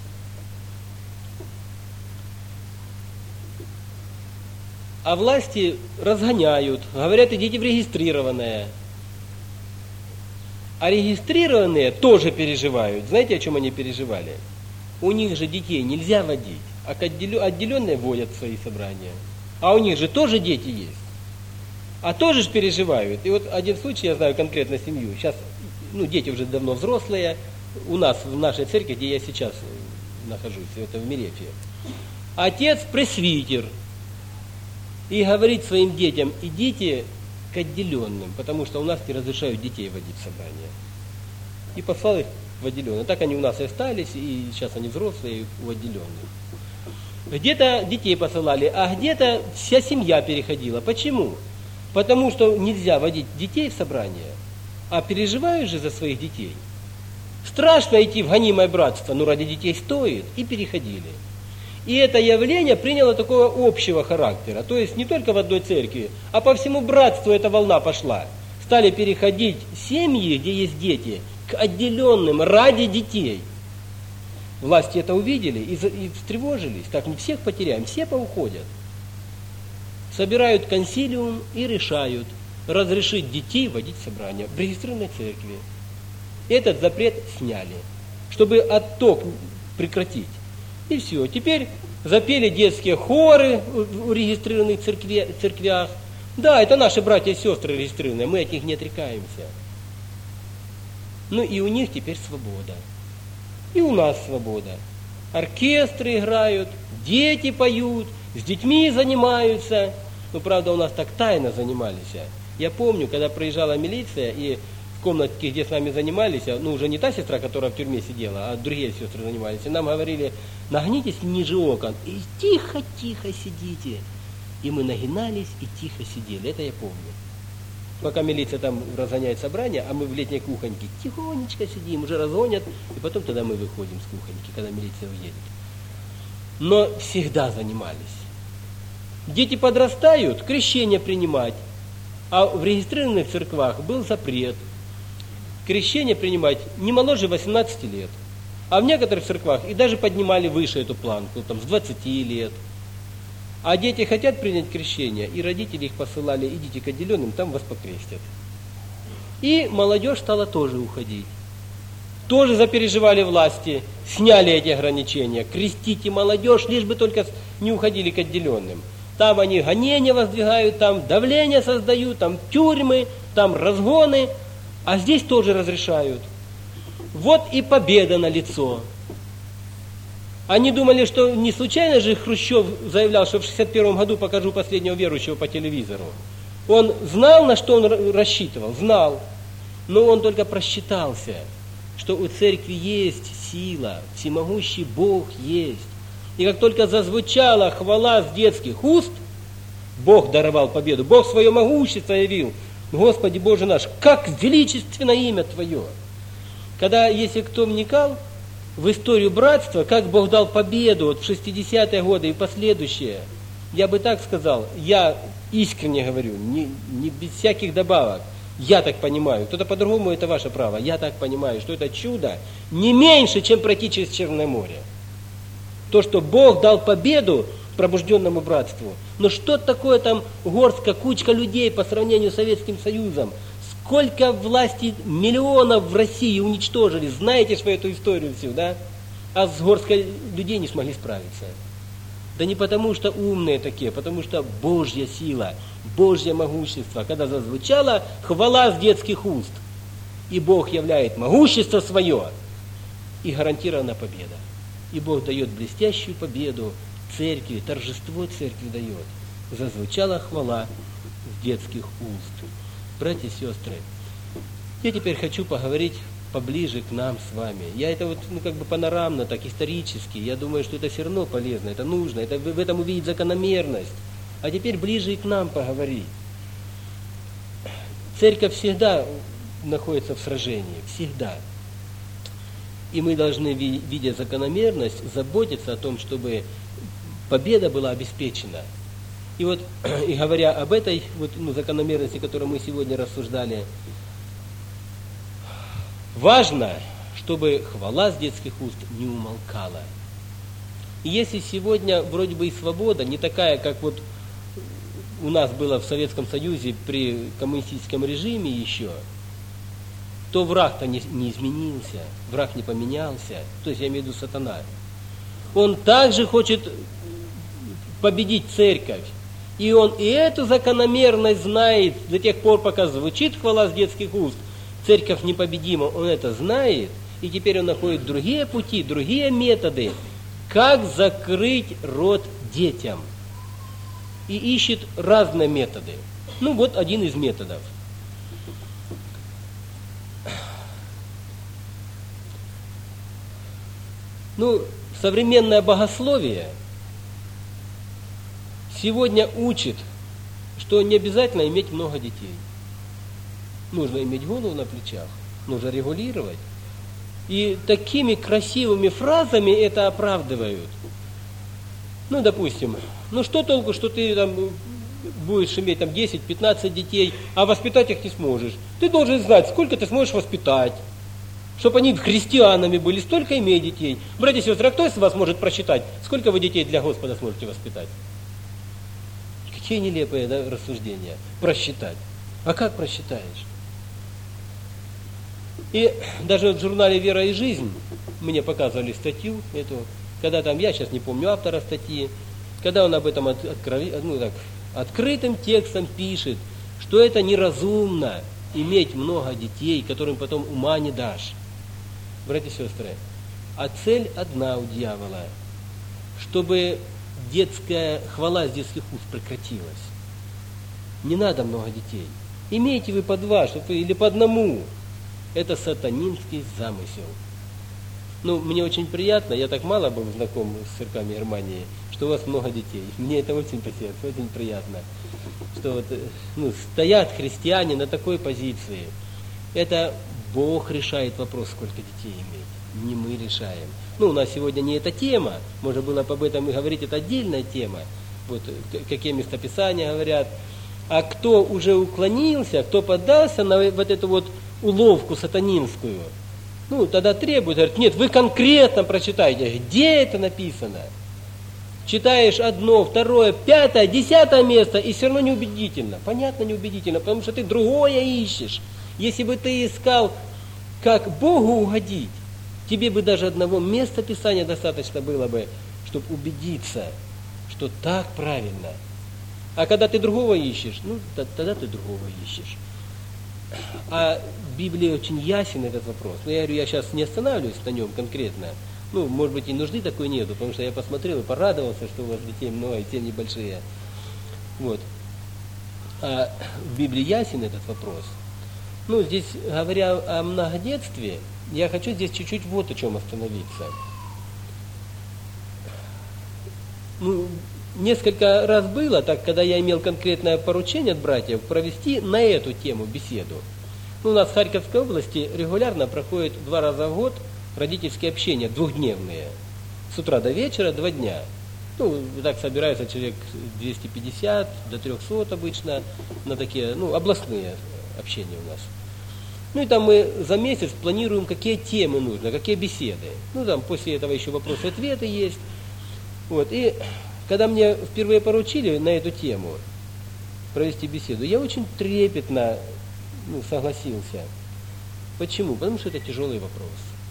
А власти разгоняют, говорят, идите в регистрированное. А регистрированные тоже переживают. Знаете, о чем они переживали? У них же детей нельзя водить, а отделенные водят в свои собрания. А у них же тоже дети есть. А тоже же переживают. И вот один случай, я знаю конкретно семью. Сейчас, ну, дети уже давно взрослые. У нас, в нашей церкви, где я сейчас нахожусь, это в Мерефе. Отец пресвитер. И говорит своим детям, идите к отделенным, потому что у нас не разрешают детей водить в собрание. И послал их в отделенные. Так они у нас и остались, и сейчас они взрослые у отделенных. Где-то детей посылали, а где-то вся семья переходила. Почему? Потому что нельзя водить детей в собрание, а переживаешь же за своих детей. Страшно идти в гонимое братство, но ради детей стоит, и переходили. И это явление приняло такого общего характера. То есть не только в одной церкви, а по всему братству эта волна пошла. Стали переходить семьи, где есть дети, к отделенным ради детей. Власти это увидели и, и встревожились. Так мы всех потеряем, все поуходят. Собирают консилиум и решают разрешить детей водить в собрание в регистрированной церкви. Этот запрет сняли, чтобы отток прекратить. И все. Теперь запели детские хоры в регистрированных церкве, церквях. Да, это наши братья и сестры регистрированные, мы от них не отрекаемся. Ну и у них теперь свобода. И у нас свобода. Оркестры играют, дети поют, с детьми занимаются. Ну, правда, у нас так тайно занимались. Я помню, когда приезжала милиция, и в комнатке, где с нами занимались, ну, уже не та сестра, которая в тюрьме сидела, а другие сестры занимались, и нам говорили, нагнитесь ниже окон и тихо-тихо сидите. И мы нагинались и тихо сидели. Это я помню. Пока милиция там разгоняет собрание, а мы в летней кухоньке тихонечко сидим, уже разгонят, и потом тогда мы выходим с кухоньки, когда милиция уедет. Но всегда занимались. Дети подрастают, крещение принимать, а в регистрированных церквах был запрет крещение принимать не моложе восемнадцати лет. А в некоторых церквах и даже поднимали выше эту планку, там с двадцати лет. А дети хотят принять крещение, и родители их посылали, идите к отделенным, там вас покрестят. И молодежь стала тоже уходить. Тоже запереживали власти, сняли эти ограничения. Крестите молодежь, лишь бы только не уходили к отделенным. Там они гонения воздвигают, там давление создают, там тюрьмы, там разгоны. А здесь тоже разрешают. Вот и победа налицо. Они думали, что не случайно же Хрущев заявлял, что в шестьдесят первом году покажу последнего верующего по телевизору. Он знал, на что он рассчитывал, знал. Но он только просчитался, что у церкви есть сила, всемогущий Бог есть. И как только зазвучала хвала с детских уст, Бог даровал победу, Бог свое могущество явил. Господи Боже наш, как величественно имя Твое! Когда, если кто вникал в историю братства, как Бог дал победу вот в шестидесятые годы и последующие, я бы так сказал, я искренне говорю, не, не без всяких добавок, я так понимаю, кто-то по-другому, это ваше право, я так понимаю, что это чудо не меньше, чем пройти через Черное море. То, что Бог дал победу, пробужденному братству. Но что такое там горстка, кучка людей по сравнению с Советским Союзом? Сколько власти миллионов в России уничтожили, знаете же вы эту историю всю, да? А с горсткой людей не смогли справиться. Да не потому, что умные такие, потому что Божья сила, Божье могущество, когда зазвучала хвала с детских уст, и Бог являет могущество свое, и гарантирована победа. И Бог дает блестящую победу церкви, торжество церкви дает. Зазвучала хвала с детских уст. Братья и сестры, я теперь хочу поговорить поближе к нам с вами. Я это вот, ну, как бы панорамно, так исторически. Я думаю, что это все равно полезно, это нужно, это в этом увидеть закономерность. А теперь ближе и к нам поговорить. Церковь всегда находится в сражении, всегда. И мы должны, видя закономерность, заботиться о том, чтобы победа была обеспечена. И вот, и говоря об этой вот, ну, закономерности, о которой мы сегодня рассуждали, важно, чтобы хвала с детских уст не умолкала. И если сегодня вроде бы и свобода не такая, как вот у нас было в Советском Союзе при коммунистическом режиме еще, то враг-то не, не изменился, враг не поменялся, то есть я имею в виду сатана. Он также хочет победить церковь. И он и эту закономерность знает до тех пор, пока звучит хвала с детских уст. Церковь непобедима, он это знает, и теперь он находит другие пути, другие методы, как закрыть рот детям. И ищет разные методы. Ну вот один из методов. Ну, современное богословие сегодня учит, что не обязательно иметь много детей. Нужно иметь голову на плечах, нужно регулировать. И такими красивыми фразами это оправдывают. Ну, допустим, ну что толку, что ты там будешь иметь там десять-пятнадцать детей, а воспитать их не сможешь. Ты должен знать, сколько ты сможешь воспитать, чтобы они христианами были, столько иметь детей. Братья и сестры, а кто из вас может просчитать, сколько вы детей для Господа сможете воспитать? Какие нелепые, да, рассуждения. Просчитать. А как просчитаешь? И даже в журнале «Вера и жизнь» мне показывали статью эту, когда там, я сейчас не помню автора статьи, когда он об этом от, открови, ну, так, открытым текстом пишет, что это неразумно иметь много детей, которым потом ума не дашь. Братья и сестры, а цель одна у дьявола, чтобы детская хвала с детских уст прекратилась. Не надо много детей. Имейте вы по два, чтобы вы, или по одному. Это сатанинский замысел. Ну, мне очень приятно, я так мало был знаком с церквами Германии, что у вас много детей. Мне это очень по сердцу, очень приятно. Что вот, ну, стоят христиане на такой позиции. Это Бог решает вопрос, сколько детей иметь. Не мы решаем. Ну, у нас сегодня не эта тема, можно было бы об этом и говорить, это отдельная тема. Вот какие местописания говорят. А кто уже уклонился, кто поддался на вот эту вот уловку сатанинскую, ну, тогда требует, говорит, нет, вы конкретно прочитайте, где это написано. Читаешь одно, второе, пятое, десятое место, и все равно неубедительно. Понятно, неубедительно, потому что ты другое ищешь. Если бы ты искал, как Богу угодить, тебе бы даже одного места Писания достаточно было бы, чтобы убедиться, что так правильно. А когда ты другого ищешь, ну, тогда ты другого ищешь. А в Библии очень ясен этот вопрос. Но я говорю, я сейчас не останавливаюсь на нем конкретно. Ну, может быть, и нужды такой нету, потому что я посмотрел и порадовался, что у вас детей много, и те небольшие. Вот. А в Библии ясен этот вопрос. Ну, здесь, говоря о многодетстве, я хочу здесь чуть-чуть вот о чем остановиться. Ну, несколько раз было, так, когда я имел конкретное поручение от братьев, провести на эту тему беседу. Ну, у нас в Харьковской области регулярно проходит два раза в год родительские общения, двухдневные. С утра до вечера, два дня. Ну, так собираются человек двести пятьдесят до трехсот обычно на такие, ну, областные общения у нас. Ну, и там мы за месяц планируем, какие темы нужно, какие беседы. Ну, там после этого еще вопросы-ответы есть. Вот, и когда мне впервые поручили на эту тему провести беседу, я очень трепетно ну, согласился. Почему? Потому что это тяжелый вопрос.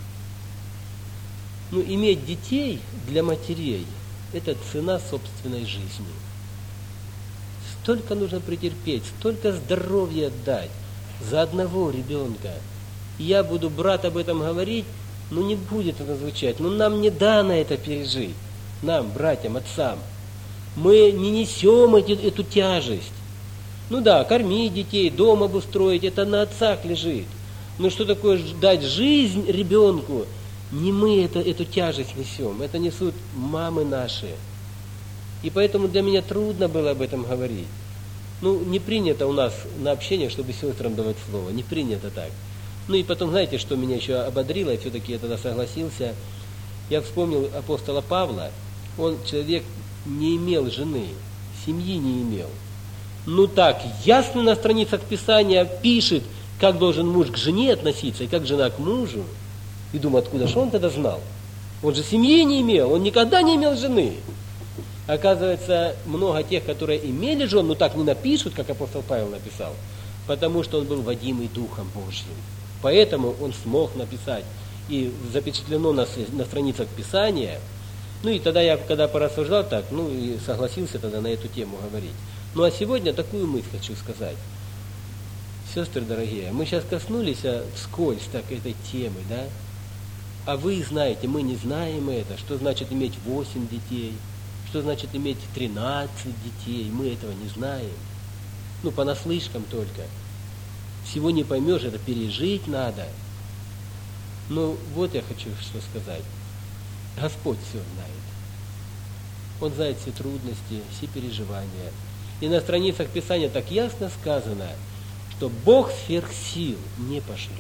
Ну, иметь детей для матерей – это цена собственной жизни. Столько нужно претерпеть, столько здоровья дать за одного ребенка. И я буду, брат, об этом говорить, ну не будет это звучать, ну нам не дано это пережить. Нам, братьям, отцам. Мы не несем эти, эту тяжесть. Ну да, кормить детей, дом обустроить, это на отцах лежит. Но что такое дать жизнь ребенку? Не мы это, эту тяжесть несем, это несут мамы наши. И поэтому для меня трудно было об этом говорить. Ну, не принято у нас на общение, чтобы сестрам давать слово, не принято так. Ну и потом, знаете, что меня еще ободрило, и все-таки я тогда согласился. Я вспомнил апостола Павла, он человек не имел жены, семьи не имел. Ну так, ясно на страницах Писания пишет, как должен муж к жене относиться, и как жена к мужу. И думаю, откуда же он тогда знал? Он же семьи не имел, он никогда не имел жены. Оказывается, много тех, которые имели жен, ну так не напишут, как апостол Павел написал, потому что он был водимый Духом Божьим. Поэтому он смог написать. И запечатлено на, на страницах Писания. Ну и тогда я, когда порассуждал так, ну и согласился тогда на эту тему говорить. Ну а сегодня такую мысль хочу сказать. Сестры дорогие, мы сейчас коснулись вскользь так этой темы, да? А вы знаете, мы не знаем это, что значит иметь восемь детей, что значит иметь тринадцать детей, мы этого не знаем. Ну, понаслышкам только. Всего не поймешь, это пережить надо. Ну, вот я хочу что сказать. Господь все знает. Он знает все трудности, все переживания. И на страницах Писания так ясно сказано, что Бог сверх сил не пошлет.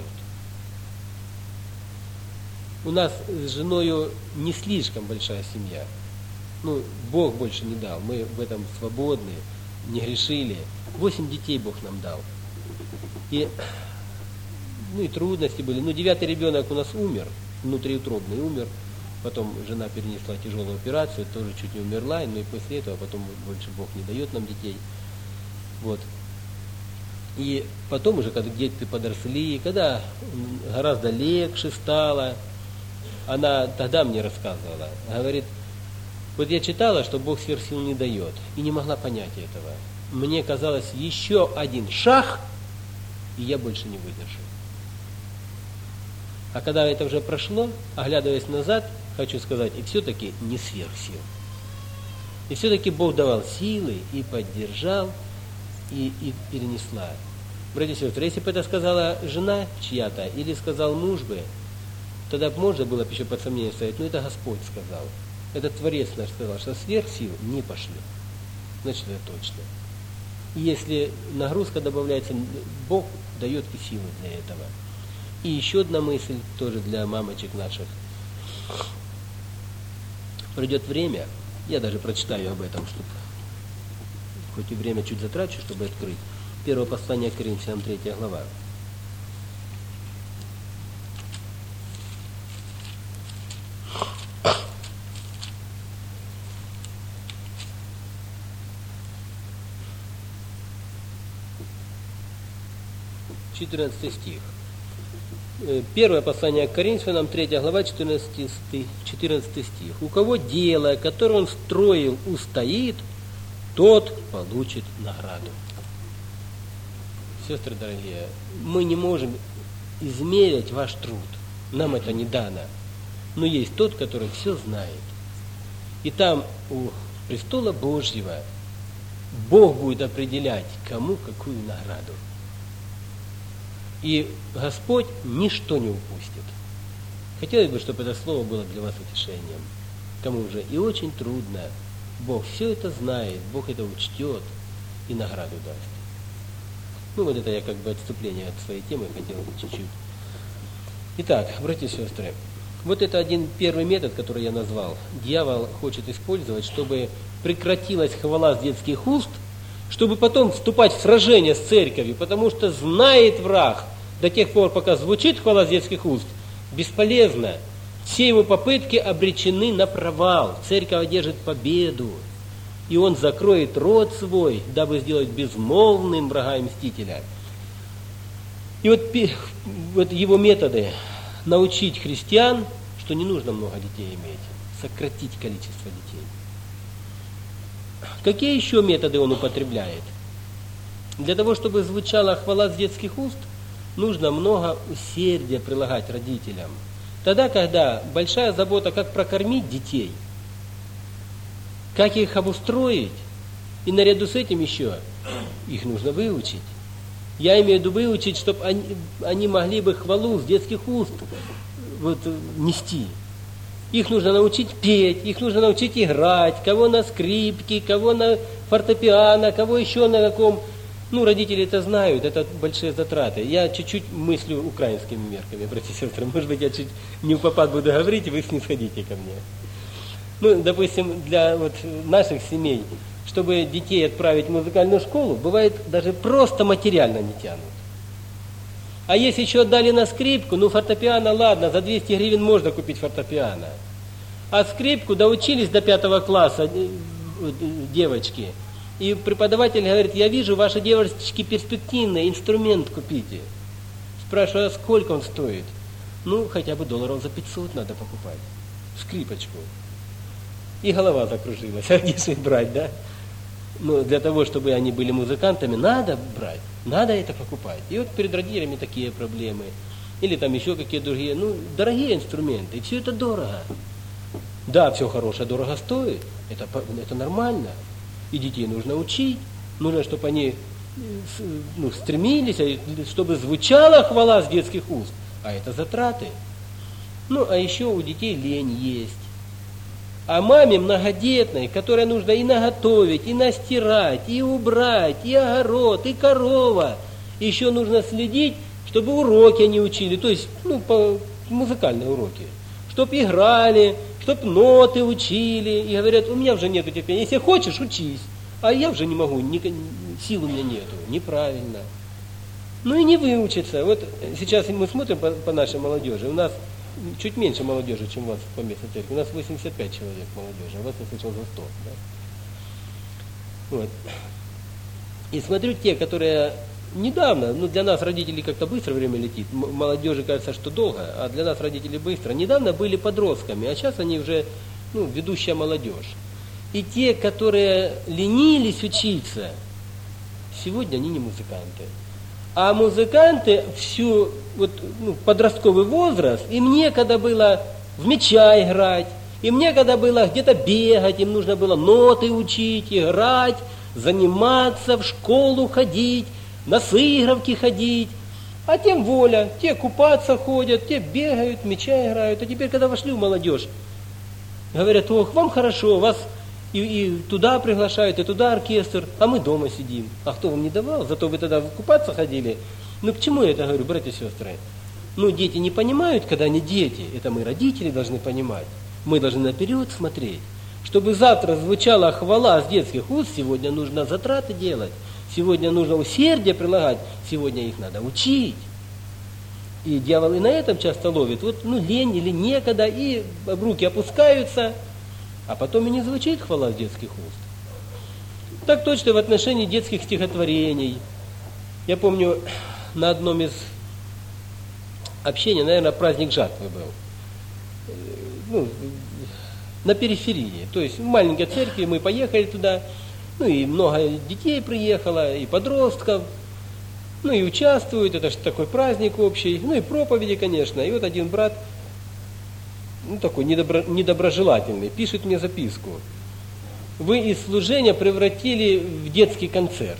У нас с женою не слишком большая семья. Ну, Бог больше не дал. Мы в этом свободны, не грешили. Восемь детей Бог нам дал. И, ну и трудности были. Ну, девятый ребенок у нас умер, внутриутробный умер. Потом жена перенесла тяжелую операцию, тоже чуть не умерла. Но и после этого потом больше Бог не дает нам детей. Вот. И потом уже, когда дети подросли, когда гораздо легче стало, она тогда мне рассказывала. Говорит, вот я читала, что Бог сверх сил не дает. И не могла понять этого. Мне казалось, еще один шаг, и я больше не выдержу. А когда это уже прошло, оглядываясь назад, хочу сказать, и все-таки не сверх сил. И все-таки Бог давал силы, и поддержал, и, и перенесла. Братья и сестры, если бы это сказала жена чья-то, или сказал муж бы, тогда можно было бы еще под сомнение ставить, но это Господь сказал. Это Творец наш сказал, что сверх сил не пошлет. Значит, это точно. И если нагрузка добавляется, Бог дает и силы для этого. И еще одна мысль, тоже для мамочек наших. Придет время, я даже прочитаю об этом, чтобы хоть и время чуть затрачу, чтобы открыть. Первое послание к Коринфянам, третья глава. четырнадцатый стих. Первое послание к Коринфянам, третья глава, четырнадцатый стих. У кого дело, которое он строил, устоит, тот получит награду. Сестры дорогие, мы не можем измерить ваш труд. Нам это не дано. Но есть тот, который все знает. И там у престола Божьего Бог будет определять, кому какую награду. И Господь ничто не упустит. Хотелось бы, чтобы это слово было для вас утешением. Кому же и очень трудно, Бог все это знает, Бог это учтет и награду даст. Ну вот это я как бы отступление от своей темы хотел чуть-чуть. Итак, братья и сестры, вот это один первый метод, который я назвал. Дьявол хочет использовать, чтобы прекратилась хвала с детских уст, чтобы потом вступать в сражение с церковью, потому что знает враг, до тех пор, пока звучит хвала с детских уст, бесполезно. Все его попытки обречены на провал. Церковь одержит победу. и он закроет рот свой, дабы сделать безмолвным врага и мстителя. И вот, вот его методы научить христиан, что не нужно много детей иметь, сократить количество детей. Какие еще методы он употребляет? Для того, чтобы звучала хвала с детских уст, нужно много усердия прилагать родителям. Тогда, когда большая забота, как прокормить детей, как их обустроить, и наряду с этим еще их нужно выучить. Я имею в виду выучить, чтобы они, они могли бы хвалу с детских уст вот, нести. Их нужно научить петь, их нужно научить играть, кого на скрипке, кого на фортепиано, кого еще на каком. Ну, родители это знают, это большие затраты. Я чуть-чуть мыслю украинскими мерками, братья и сестры. Может быть, я чуть не в попад буду говорить, и вы снисходите ко мне. Ну, допустим, для вот наших семей, чтобы детей отправить в музыкальную школу, бывает даже просто материально не тянут. А если еще отдали на скрипку, ну фортепиано, ладно, за двести гривен можно купить фортепиано. А скрипку доучились до пятого класса девочки. И преподаватель говорит, я вижу, ваши девочки перспективные, инструмент купите. Спрашиваю, а сколько он стоит? Ну, хотя бы долларов за пятьсот надо покупать. Скрипочку. И голова закружилась. А где же их брать, да? Ну, для того, чтобы они были музыкантами, надо брать, надо это покупать. И вот перед родителями такие проблемы. Или там еще какие другие. Ну, дорогие инструменты. И все это дорого. Да, все хорошее, дорого стоит. Это, это нормально. И детей нужно учить. Нужно, чтобы они ну, стремились, чтобы звучала хвала с детских уст. А это затраты. Ну, а еще у детей лень есть. А маме многодетной, которой нужно и наготовить, и настирать, и убрать, и огород, и корова, еще нужно следить, чтобы уроки они учили, то есть ну, по, музыкальные уроки, чтобы играли, чтобы ноты учили. И говорят, у меня уже нету терпения, если хочешь, учись, а я уже не могу, ни, сил у меня нету. Неправильно. Ну и не выучиться. Вот сейчас мы смотрим по, по нашей молодежи, у нас чуть меньше молодежи, чем у вас по местной церкви. У нас восемьдесят пять человек молодежи, а у вас, я слышал, за сто. Да? Вот. И смотрю те, которые недавно, ну для нас родители как-то быстро время летит, молодежи кажется, что долго, а для нас родители быстро. Недавно были подростками, а сейчас они уже ну, ведущая молодежь. И те, которые ленились учиться, сегодня они не музыканты. А музыканты всю вот, ну, подростковый возраст, им некогда было в мяча играть, им некогда было где-то бегать, им нужно было ноты учить, играть, заниматься, в школу ходить, на сыгровки ходить. А тем воля, те купаться ходят, те бегают, в мяча играют. А теперь, когда вошли в молодежь, говорят, ох, вам хорошо, вас и, и туда приглашают, и туда оркестр, а мы дома сидим. А кто вам не давал? Зато вы тогда купаться ходили. Ну, к чему я это говорю, братья и сестры? Ну, дети не понимают, когда они дети. Это мы, родители, должны понимать. Мы должны наперед смотреть. Чтобы завтра звучала хвала с детских уст, сегодня нужно затраты делать. Сегодня нужно усердие прилагать. Сегодня их надо учить. И дьявол и на этом часто ловит. Вот, ну, лень или некогда, и руки опускаются, а потом и не звучит хвала с детских уст. Так точно в отношении детских стихотворений. Я помню, на одном из общений, наверное, праздник жатвы был. Ну, на периферии. То есть в маленькой церкви мы поехали туда, ну и много детей приехало, и подростков, ну и участвуют, это же такой праздник общий, ну и проповеди, конечно. И вот один брат, ну такой недобро, недоброжелательный, пишет мне записку. Вы из служения превратили в детский концерт.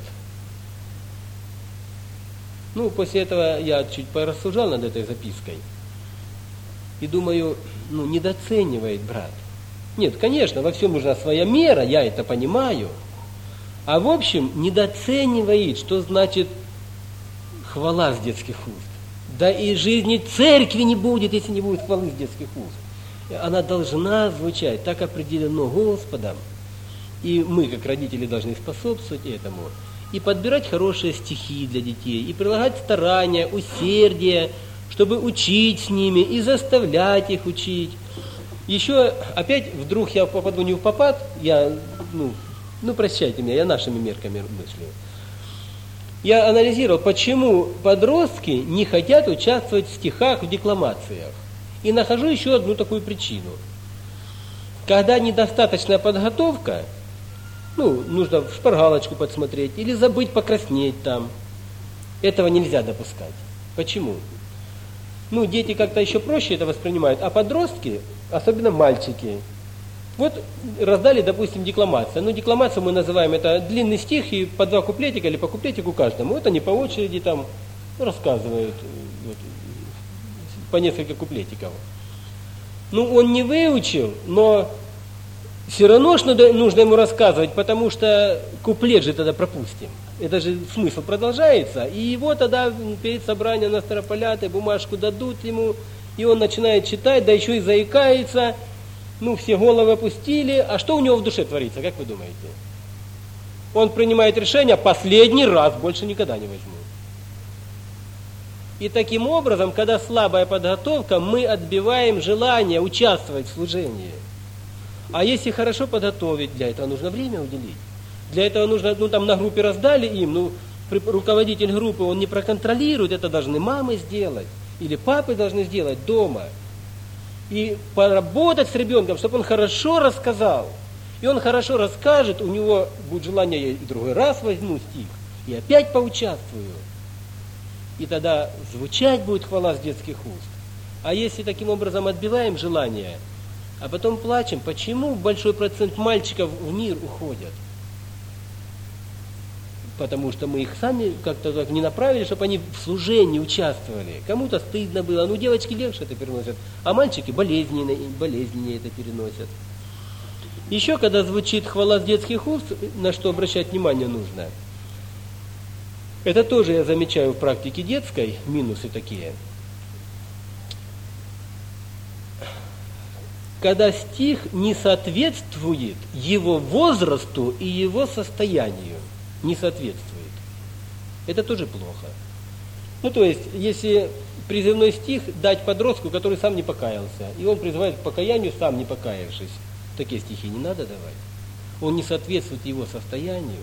Ну, после этого я чуть порассуждал над этой запиской. И думаю, ну, недооценивает брат. Нет, конечно, во всем нужна своя мера, я это понимаю. А в общем, недооценивает, что значит хвала с детских уст. Да и жизни церкви не будет, если не будет хвалы с детских уст. Она должна звучать, так определено Господом. И мы, как родители, должны способствовать этому. И подбирать хорошие стихи для детей, и прилагать старания, усердие, чтобы учить с ними, и заставлять их учить. Еще, опять, вдруг я попаду не в попад, я, ну, Ну, прощайте меня, я нашими мерками мыслю. Я анализировал, почему подростки не хотят участвовать в стихах, в декламациях. И нахожу еще одну такую причину. Когда недостаточная подготовка, ну, нужно в шпаргалочку подсмотреть, или забыть покраснеть там, этого нельзя допускать. Почему? Ну, дети как-то еще проще это воспринимают, а подростки, особенно мальчики, вот раздали, допустим, декламацию. Ну, декламацию мы называем, это длинный стих, и по два куплетика или по куплетику каждому. Вот они по очереди там рассказывают вот, по несколько куплетиков. Ну, он не выучил, но все равно что нужно ему рассказывать, потому что куплет же тогда пропустим. Это же смысл продолжается. И его тогда перед собранием на Старополятой бумажку дадут ему, и он начинает читать, да еще и заикается. Ну, все головы опустили. А что у него в душе творится, как вы думаете? Он принимает решение, последний раз, больше никогда не возьму. И таким образом, когда слабая подготовка, мы отбиваем желание участвовать в служении. А если хорошо подготовить, для этого нужно время уделить. Для этого нужно, ну там на группе раздали им, ну руководитель группы, он не проконтролирует, это должны мамы сделать, или папы должны сделать дома. И поработать с ребенком, чтобы он хорошо рассказал. И он хорошо расскажет, у него будет желание, я и другой раз возьму стих, и опять поучаствую. И тогда звучать будет хвала с детских уст. А если таким образом отбиваем желание, а потом плачем, почему большой процент мальчиков в мир уходят? Потому что мы их сами как-то так не направили, чтобы они в служении участвовали. Кому-то стыдно было, ну девочки легче это переносят, а мальчики болезненнее, болезненнее это переносят. Еще когда звучит хвала с детских уст, на что обращать внимание нужно, это тоже я замечаю в практике детской, минусы такие. Когда стих не соответствует его возрасту и его состоянию. Не соответствует. Это тоже плохо. Ну, то есть, если призывной стих дать подростку, который сам не покаялся, и он призывает к покаянию, сам не покаявшись, такие стихи не надо давать. Он не соответствует его состоянию.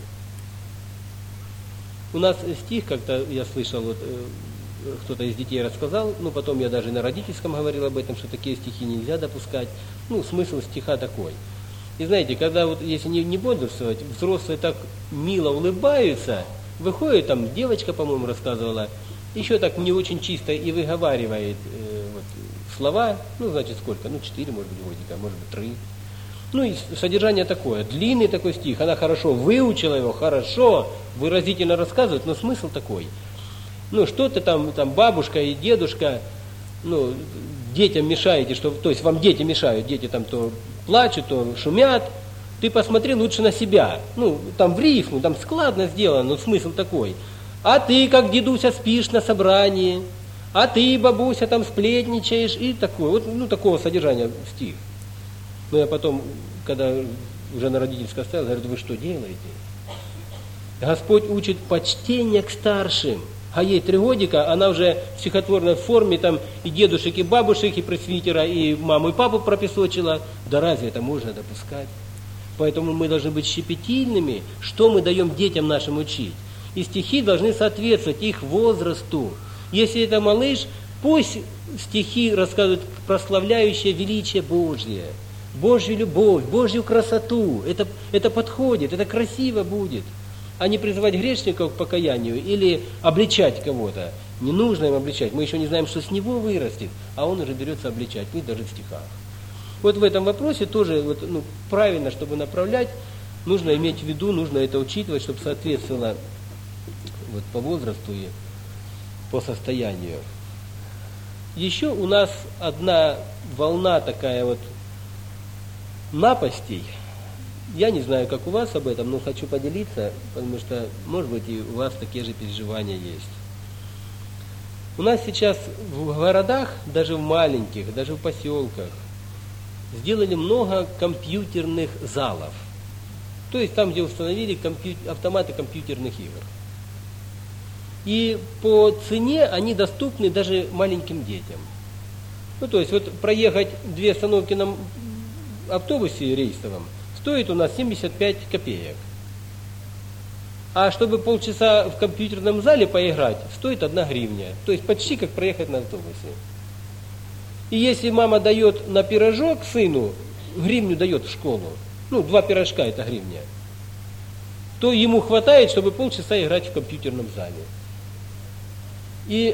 У нас стих, как-то я слышал, вот, кто-то из детей рассказал, ну, потом я даже на родительском говорил об этом, что такие стихи нельзя допускать. Ну, смысл стиха такой. И знаете, когда вот, если не, не бодрствовать, взрослые так мило улыбаются, выходит там, девочка, по-моему, рассказывала, еще так не очень чисто и выговаривает э, вот, слова, ну, значит, сколько? Ну, четыре, может быть, годика, может быть, три. Ну, и содержание такое, длинный такой стих, она хорошо выучила его, хорошо, выразительно рассказывает, но смысл такой. Ну, что-то там, там бабушка и дедушка, ну, детям мешаете, что, то есть вам дети мешают, дети там то плачут, то шумят, ты посмотри лучше на себя. Ну, там в рифму, там складно сделано, но смысл такой. А ты, как дедуся, спишь на собрании, а ты, бабуся, там сплетничаешь, и такое, вот, ну, такого содержания стих. Но я потом, когда уже на родительском стоял, говорю, вы что делаете? Господь учит почтение к старшим. А ей три годика, она уже в стихотворной форме, там и дедушек, и бабушек, и пресвитера, и маму, и папу пропесочила. Да разве это можно допускать? Поэтому мы должны быть щепетильными, что мы даем детям нашим учить. И стихи должны соответствовать их возрасту. Если это малыш, пусть стихи рассказывают прославляющее величие Божье, Божью любовь, Божью красоту. Это, это подходит, это красиво будет. А не призывать грешников к покаянию или обличать кого-то. Не нужно им обличать. Мы еще не знаем, что с него вырастет, а он уже берется обличать, пусть даже в стихах. Вот в этом вопросе тоже вот, ну, правильно, чтобы направлять, нужно иметь в виду, нужно это учитывать, чтобы соответствовало вот, по возрасту и по состоянию. Еще у нас одна волна такая вот напастей. Я не знаю, как у вас об этом, но хочу поделиться, потому что, может быть, и у вас такие же переживания есть. У нас сейчас в городах, даже в маленьких, даже в поселках, сделали много компьютерных залов. То есть там, где установили компью... автоматы компьютерных игр. И по цене они доступны даже маленьким детям. Ну, то есть, вот проехать две остановки на автобусе рейсовом стоит у нас семьдесят пять копеек. А чтобы полчаса в компьютерном зале поиграть, стоит одна гривня. То есть почти как проехать на автобусе. И если мама дает на пирожок сыну, гривню дает в школу, ну, два пирожка это гривня, то ему хватает, чтобы полчаса играть в компьютерном зале. И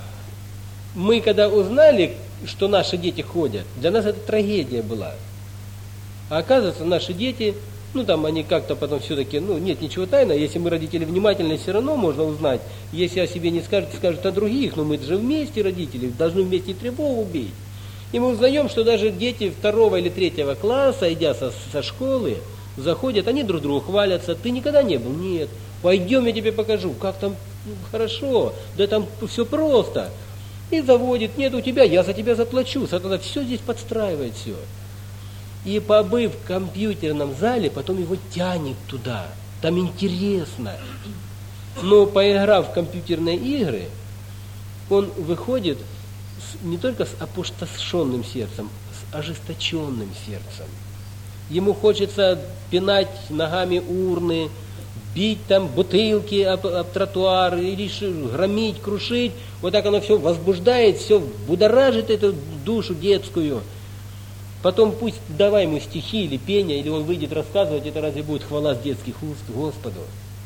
мы когда узнали, что наши дети ходят, для нас это трагедия была. А оказывается, наши дети... Ну, там они как-то потом все-таки, ну, нет ничего тайного. Если мы, родители, внимательны, все равно можно узнать. Если о себе не скажут, скажут о других. Но мы же вместе, родители, должны вместе и тревогу бить. И мы узнаем, что даже дети второго или третьего класса, идя со, со школы, заходят, они друг другу хвалятся. Ты никогда не был? Нет. Пойдем, я тебе покажу. Как там ну, хорошо. Да там все просто. И заводит. Нет, у тебя, я за тебя заплачу. Тогда все здесь подстраивает все. И побыв в компьютерном зале, потом его тянет туда. Там интересно. Но поиграв в компьютерные игры, он выходит с, не только с опустошенным сердцем, с ожесточенным сердцем. Ему хочется пинать ногами урны, бить там бутылки об, об тротуар, или громить, крушить. Вот так оно все возбуждает, все будоражит эту душу детскую. Потом пусть давай ему стихи или пение, или он выйдет рассказывать, это разве будет хвала с детских уст Господу?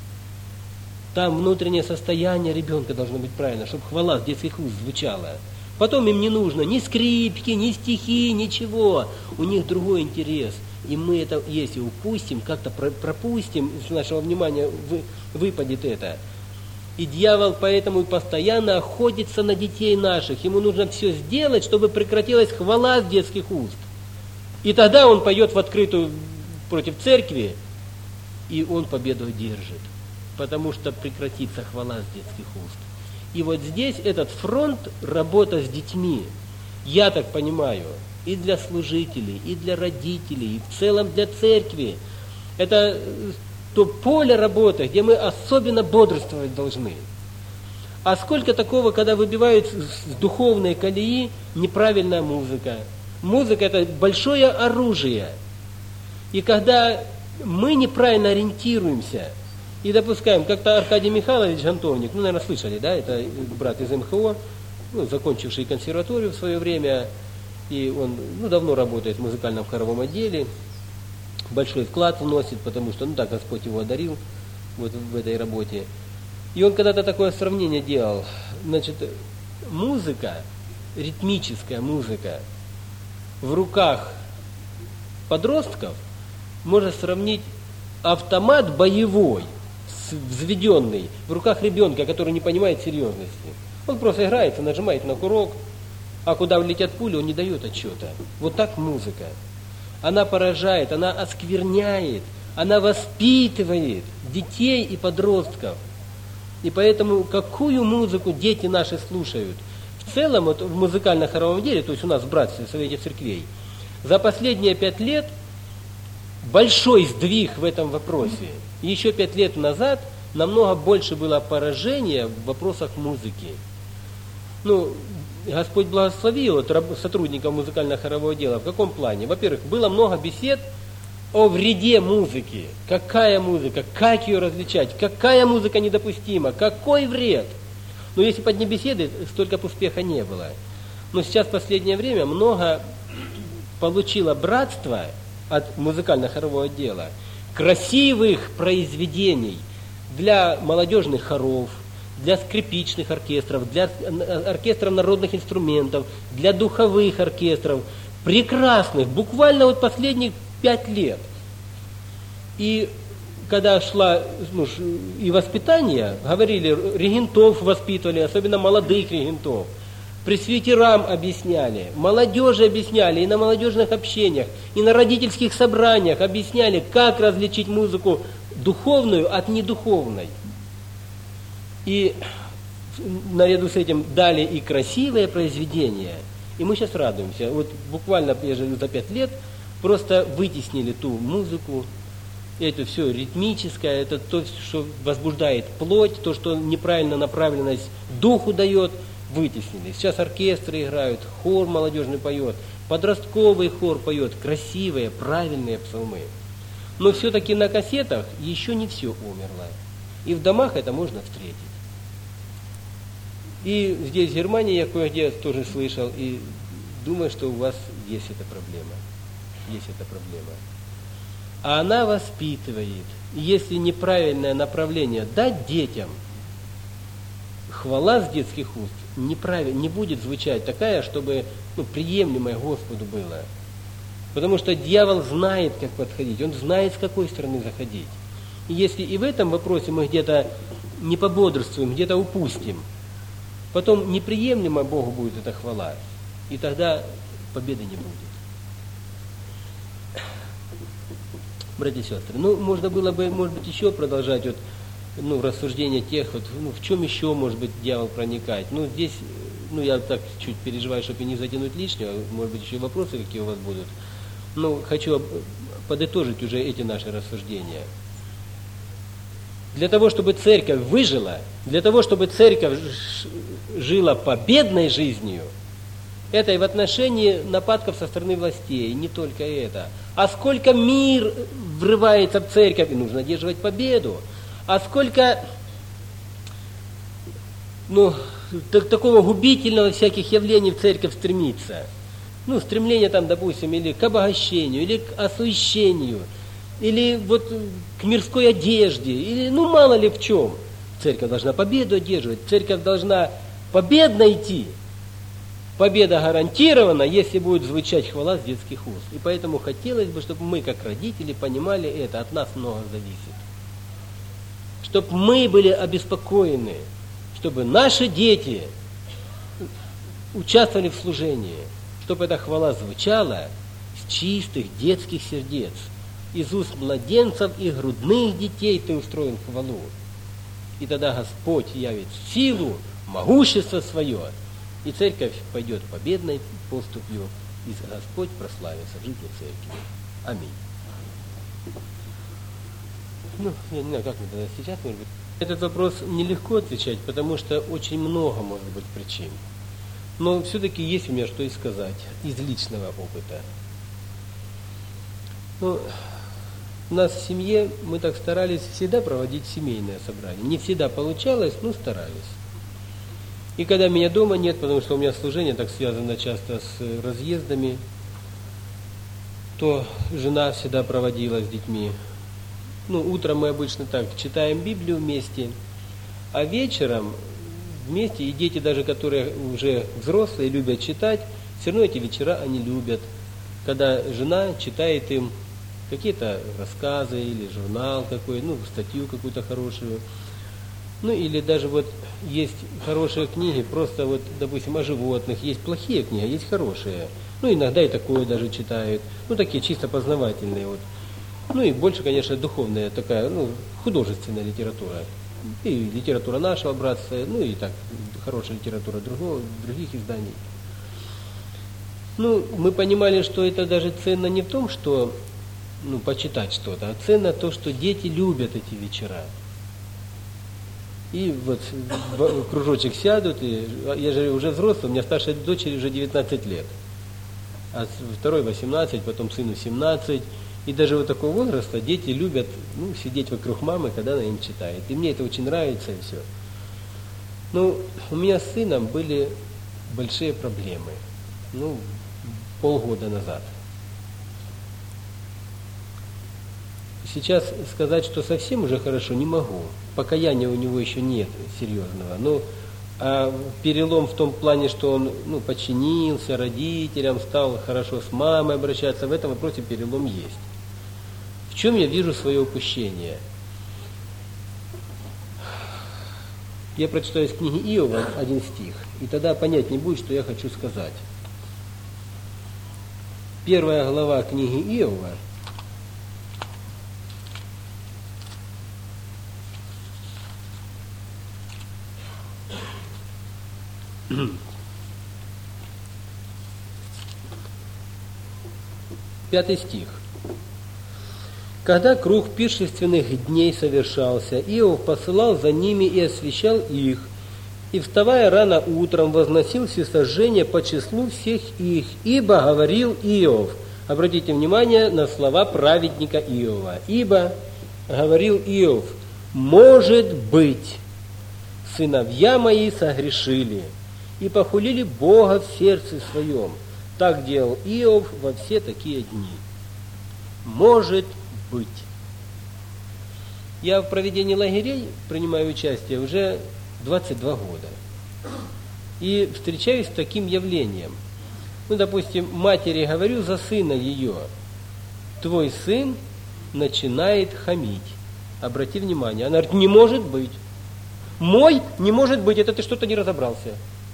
Там внутреннее состояние ребенка должно быть правильно, чтобы хвала с детских уст звучала. Потом им не нужно ни скрипки, ни стихи, ничего. У них другой интерес. И мы это, если упустим, как-то пропустим, из нашего внимания вы, выпадет это. И дьявол поэтому и постоянно охотится на детей наших. Ему нужно все сделать, чтобы прекратилась хвала с детских уст. И тогда он пойдет в открытую против церкви, и он победу одержит, потому что прекратится хвала с детских уст. И вот здесь этот фронт работа с детьми, я так понимаю, и для служителей, и для родителей, и в целом для церкви. Это то поле работы, где мы особенно бодрствовать должны. А сколько такого, когда выбивают с духовной колеи неправильная музыка. Музыка – это большое оружие. И когда мы неправильно ориентируемся и допускаем, как-то Аркадий Михайлович Гонтовник, ну, наверное, слышали, да, это брат из эм ха о, ну, закончивший консерваторию в свое время, и он ну, давно работает в музыкальном хоровом отделе, большой вклад вносит, потому что, ну так, Господь его одарил вот в этой работе. И он когда-то такое сравнение делал, значит, музыка, ритмическая музыка, в руках подростков можно сравнить автомат боевой, взведенный, в руках ребенка, который не понимает серьезности. Он просто играет, нажимает на курок, а куда влетят пули, он не дает отчета. Вот так музыка. Она поражает, она оскверняет, она воспитывает детей и подростков. И поэтому какую музыку дети наши слушают? В целом, вот в музыкально-хоровом деле, то есть у нас в братстве, в Совете Церквей, за последние пять лет большой сдвиг в этом вопросе. Еще пять лет назад намного больше было поражения в вопросах музыки. Ну, Господь благословил вот, сотрудников музыкально-хорового дела. В каком плане? Во-первых, было много бесед о вреде музыки. Какая музыка, как ее различать, какая музыка недопустима, какой вред. Но если под беседы, столько бы успеха не было. Но сейчас в последнее время много получило братство от музыкально-хорового дела красивых произведений для молодежных хоров, для скрипичных оркестров, для оркестров народных инструментов, для духовых оркестров, прекрасных, буквально вот последних пять лет. И когда шла ну, и воспитание, говорили, регентов воспитывали, особенно молодых регентов, пресвитерам объясняли, молодежи объясняли, и на молодежных общениях, и на родительских собраниях объясняли, как различить музыку духовную от недуховной. И наряду с этим дали и красивые произведения. И мы сейчас радуемся. Вот буквально за пять лет просто вытеснили ту музыку, это все ритмическое, это то, что возбуждает плоть, то, что неправильно направленность духу дает, вытеснили. Сейчас оркестры играют, хор молодежный поет, подростковый хор поет, красивые, правильные псалмы. Но все-таки на кассетах еще не все умерло. И в домах это можно встретить. И здесь, в Германии, я кое-где тоже слышал, и думаю, что у вас есть эта проблема. Есть эта проблема. А она воспитывает. И если неправильное направление дать детям, хвала с детских уст неправильно, не будет звучать такая, чтобы ну, приемлемая Господу было. Потому что дьявол знает, как подходить, он знает, с какой стороны заходить. И если и в этом вопросе мы где-то не пободрствуем, где-то упустим, потом неприемлемо Богу будет эта хвала, и тогда победы не будет. Братья и сестры, ну, можно было бы, может быть, еще продолжать вот, ну, рассуждения тех, вот, ну, в чем еще может быть дьявол проникать. Ну, здесь, ну, я так чуть переживаю, чтобы не затянуть лишнего, может быть, еще вопросы какие у вас будут. Ну, хочу подытожить уже эти наши рассуждения. Для того, чтобы церковь выжила, для того, чтобы церковь жила победной жизнью, это и в отношении нападков со стороны властей, не только это. А сколько мир врывается в церковь, и нужно одерживать победу. А сколько ну, так, такого губительного всяких явлений в церковь стремится. Ну, стремление там, допустим, или к обогащению, или к освящению, или вот к мирской одежде, или ну мало ли в чем. Церковь должна победу одерживать, церковь должна победно идти. Победа гарантирована, если будет звучать хвала с детских уст. И поэтому хотелось бы, чтобы мы, как родители, понимали это, от нас много зависит. Чтобы мы были обеспокоены, чтобы наши дети участвовали в служении, чтобы эта хвала звучала с чистых детских сердец. Из уст младенцев и грудных детей ты устроен хвалу. И тогда Господь явит силу, могущество свое, и церковь пойдет победной поступью, и Господь прославится в жизни церкви. Аминь. Ну, я не знаю, как мы тогда сейчас, может быть. Этот вопрос нелегко отвечать, потому что очень много может быть причин. Но все-таки есть у меня что и сказать из личного опыта. Ну, у нас в семье мы так старались всегда проводить семейное собрание. Не всегда получалось, но старались. И когда меня дома нет, потому что у меня служение так связано часто с разъездами, то жена всегда проводила с детьми. Ну, утром мы обычно так читаем Библию вместе, а вечером вместе, и дети даже, которые уже взрослые, любят читать, все равно эти вечера они любят, когда жена читает им какие-то рассказы или журнал какой, ну, статью какую-то хорошую. Ну, или даже вот есть хорошие книги, просто вот, допустим, о животных, есть плохие книги, а есть хорошие. Ну, иногда и такое даже читают, ну, такие чисто познавательные вот. Ну, и больше, конечно, духовная такая, ну, художественная литература. И литература нашего братства, ну, и так, хорошая литература другого, других изданий. Ну, мы понимали, что это даже ценно не в том, что, ну, почитать что-то, а ценно то, что дети любят эти вечера. И вот в кружочек сядут, и я же уже взрослый, у меня старшей дочери уже девятнадцать лет, а второй восемнадцать, потом сыну семнадцать. И даже вот такого возраста дети любят ну, сидеть вокруг мамы, когда она им читает. И мне это очень нравится, и все. Ну, у меня с сыном были большие проблемы. Ну, полгода назад. Сейчас сказать, что совсем уже хорошо, не могу. Покаяния у него еще нет серьезного. Ну, а перелом в том плане, что он ну, подчинился родителям, стал хорошо с мамой обращаться, в этом вопросе перелом есть. В чем я вижу свое упущение? Я прочитаю из книги Иова один стих, и тогда понять не будет, что я хочу сказать. Первая глава книги Иова. Пятый стих. Когда круг пиршественных дней совершался, Иов посылал за ними и освещал их, и, вставая рано утром, возносил всесожжение по числу всех их, ибо говорил Иов. Обратите внимание на слова праведника Иова. Ибо говорил Иов, Может быть, сыновья мои согрешили и похулили Бога в сердце своем. Так делал Иов во все такие дни. Может быть. Я в проведении лагерей принимаю участие уже двадцать два года. И встречаюсь с таким явлением. Ну, допустим, матери говорю за сына ее. Твой сын начинает хамить. Обрати внимание. Она говорит, не может быть. Мой не может быть, это ты что-то не разобрался.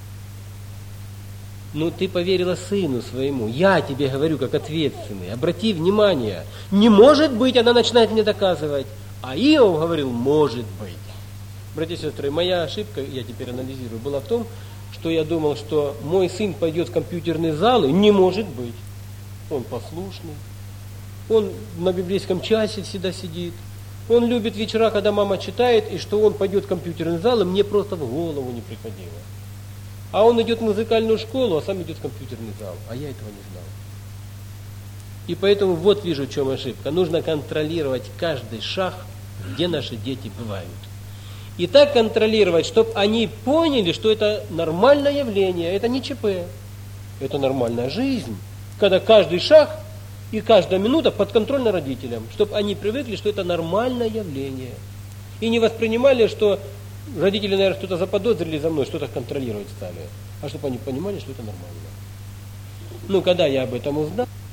Ну, ты поверила сыну своему. Я тебе говорю, как ответственный. Обрати внимание. Не может быть, она начинает мне доказывать. А Иов говорил, может быть. Братья и сестры, моя ошибка, я теперь анализирую, была в том, что я думал, что мой сын пойдет в компьютерный зал, и не может быть. Он послушный. Он на библейском часе всегда сидит. Он любит вечера, когда мама читает, и что он пойдет в компьютерный зал, и мне просто в голову не приходило. А он идет в музыкальную школу, а сам идет в компьютерный зал. А я этого не знал. И поэтому вот вижу, в чем ошибка. Нужно контролировать каждый шаг, где наши дети бывают. И так контролировать, чтобы они поняли, что это нормальное явление, это не ЧП. Это нормальная жизнь. Когда каждый шаг и каждая минута подконтрольна родителям, чтобы они привыкли, что это нормальное явление. И не воспринимали, что родители, наверное, что-то заподозрили за мной, что-то контролировать стали. А чтобы они понимали, что это нормально. Ну, когда я об этом узнал,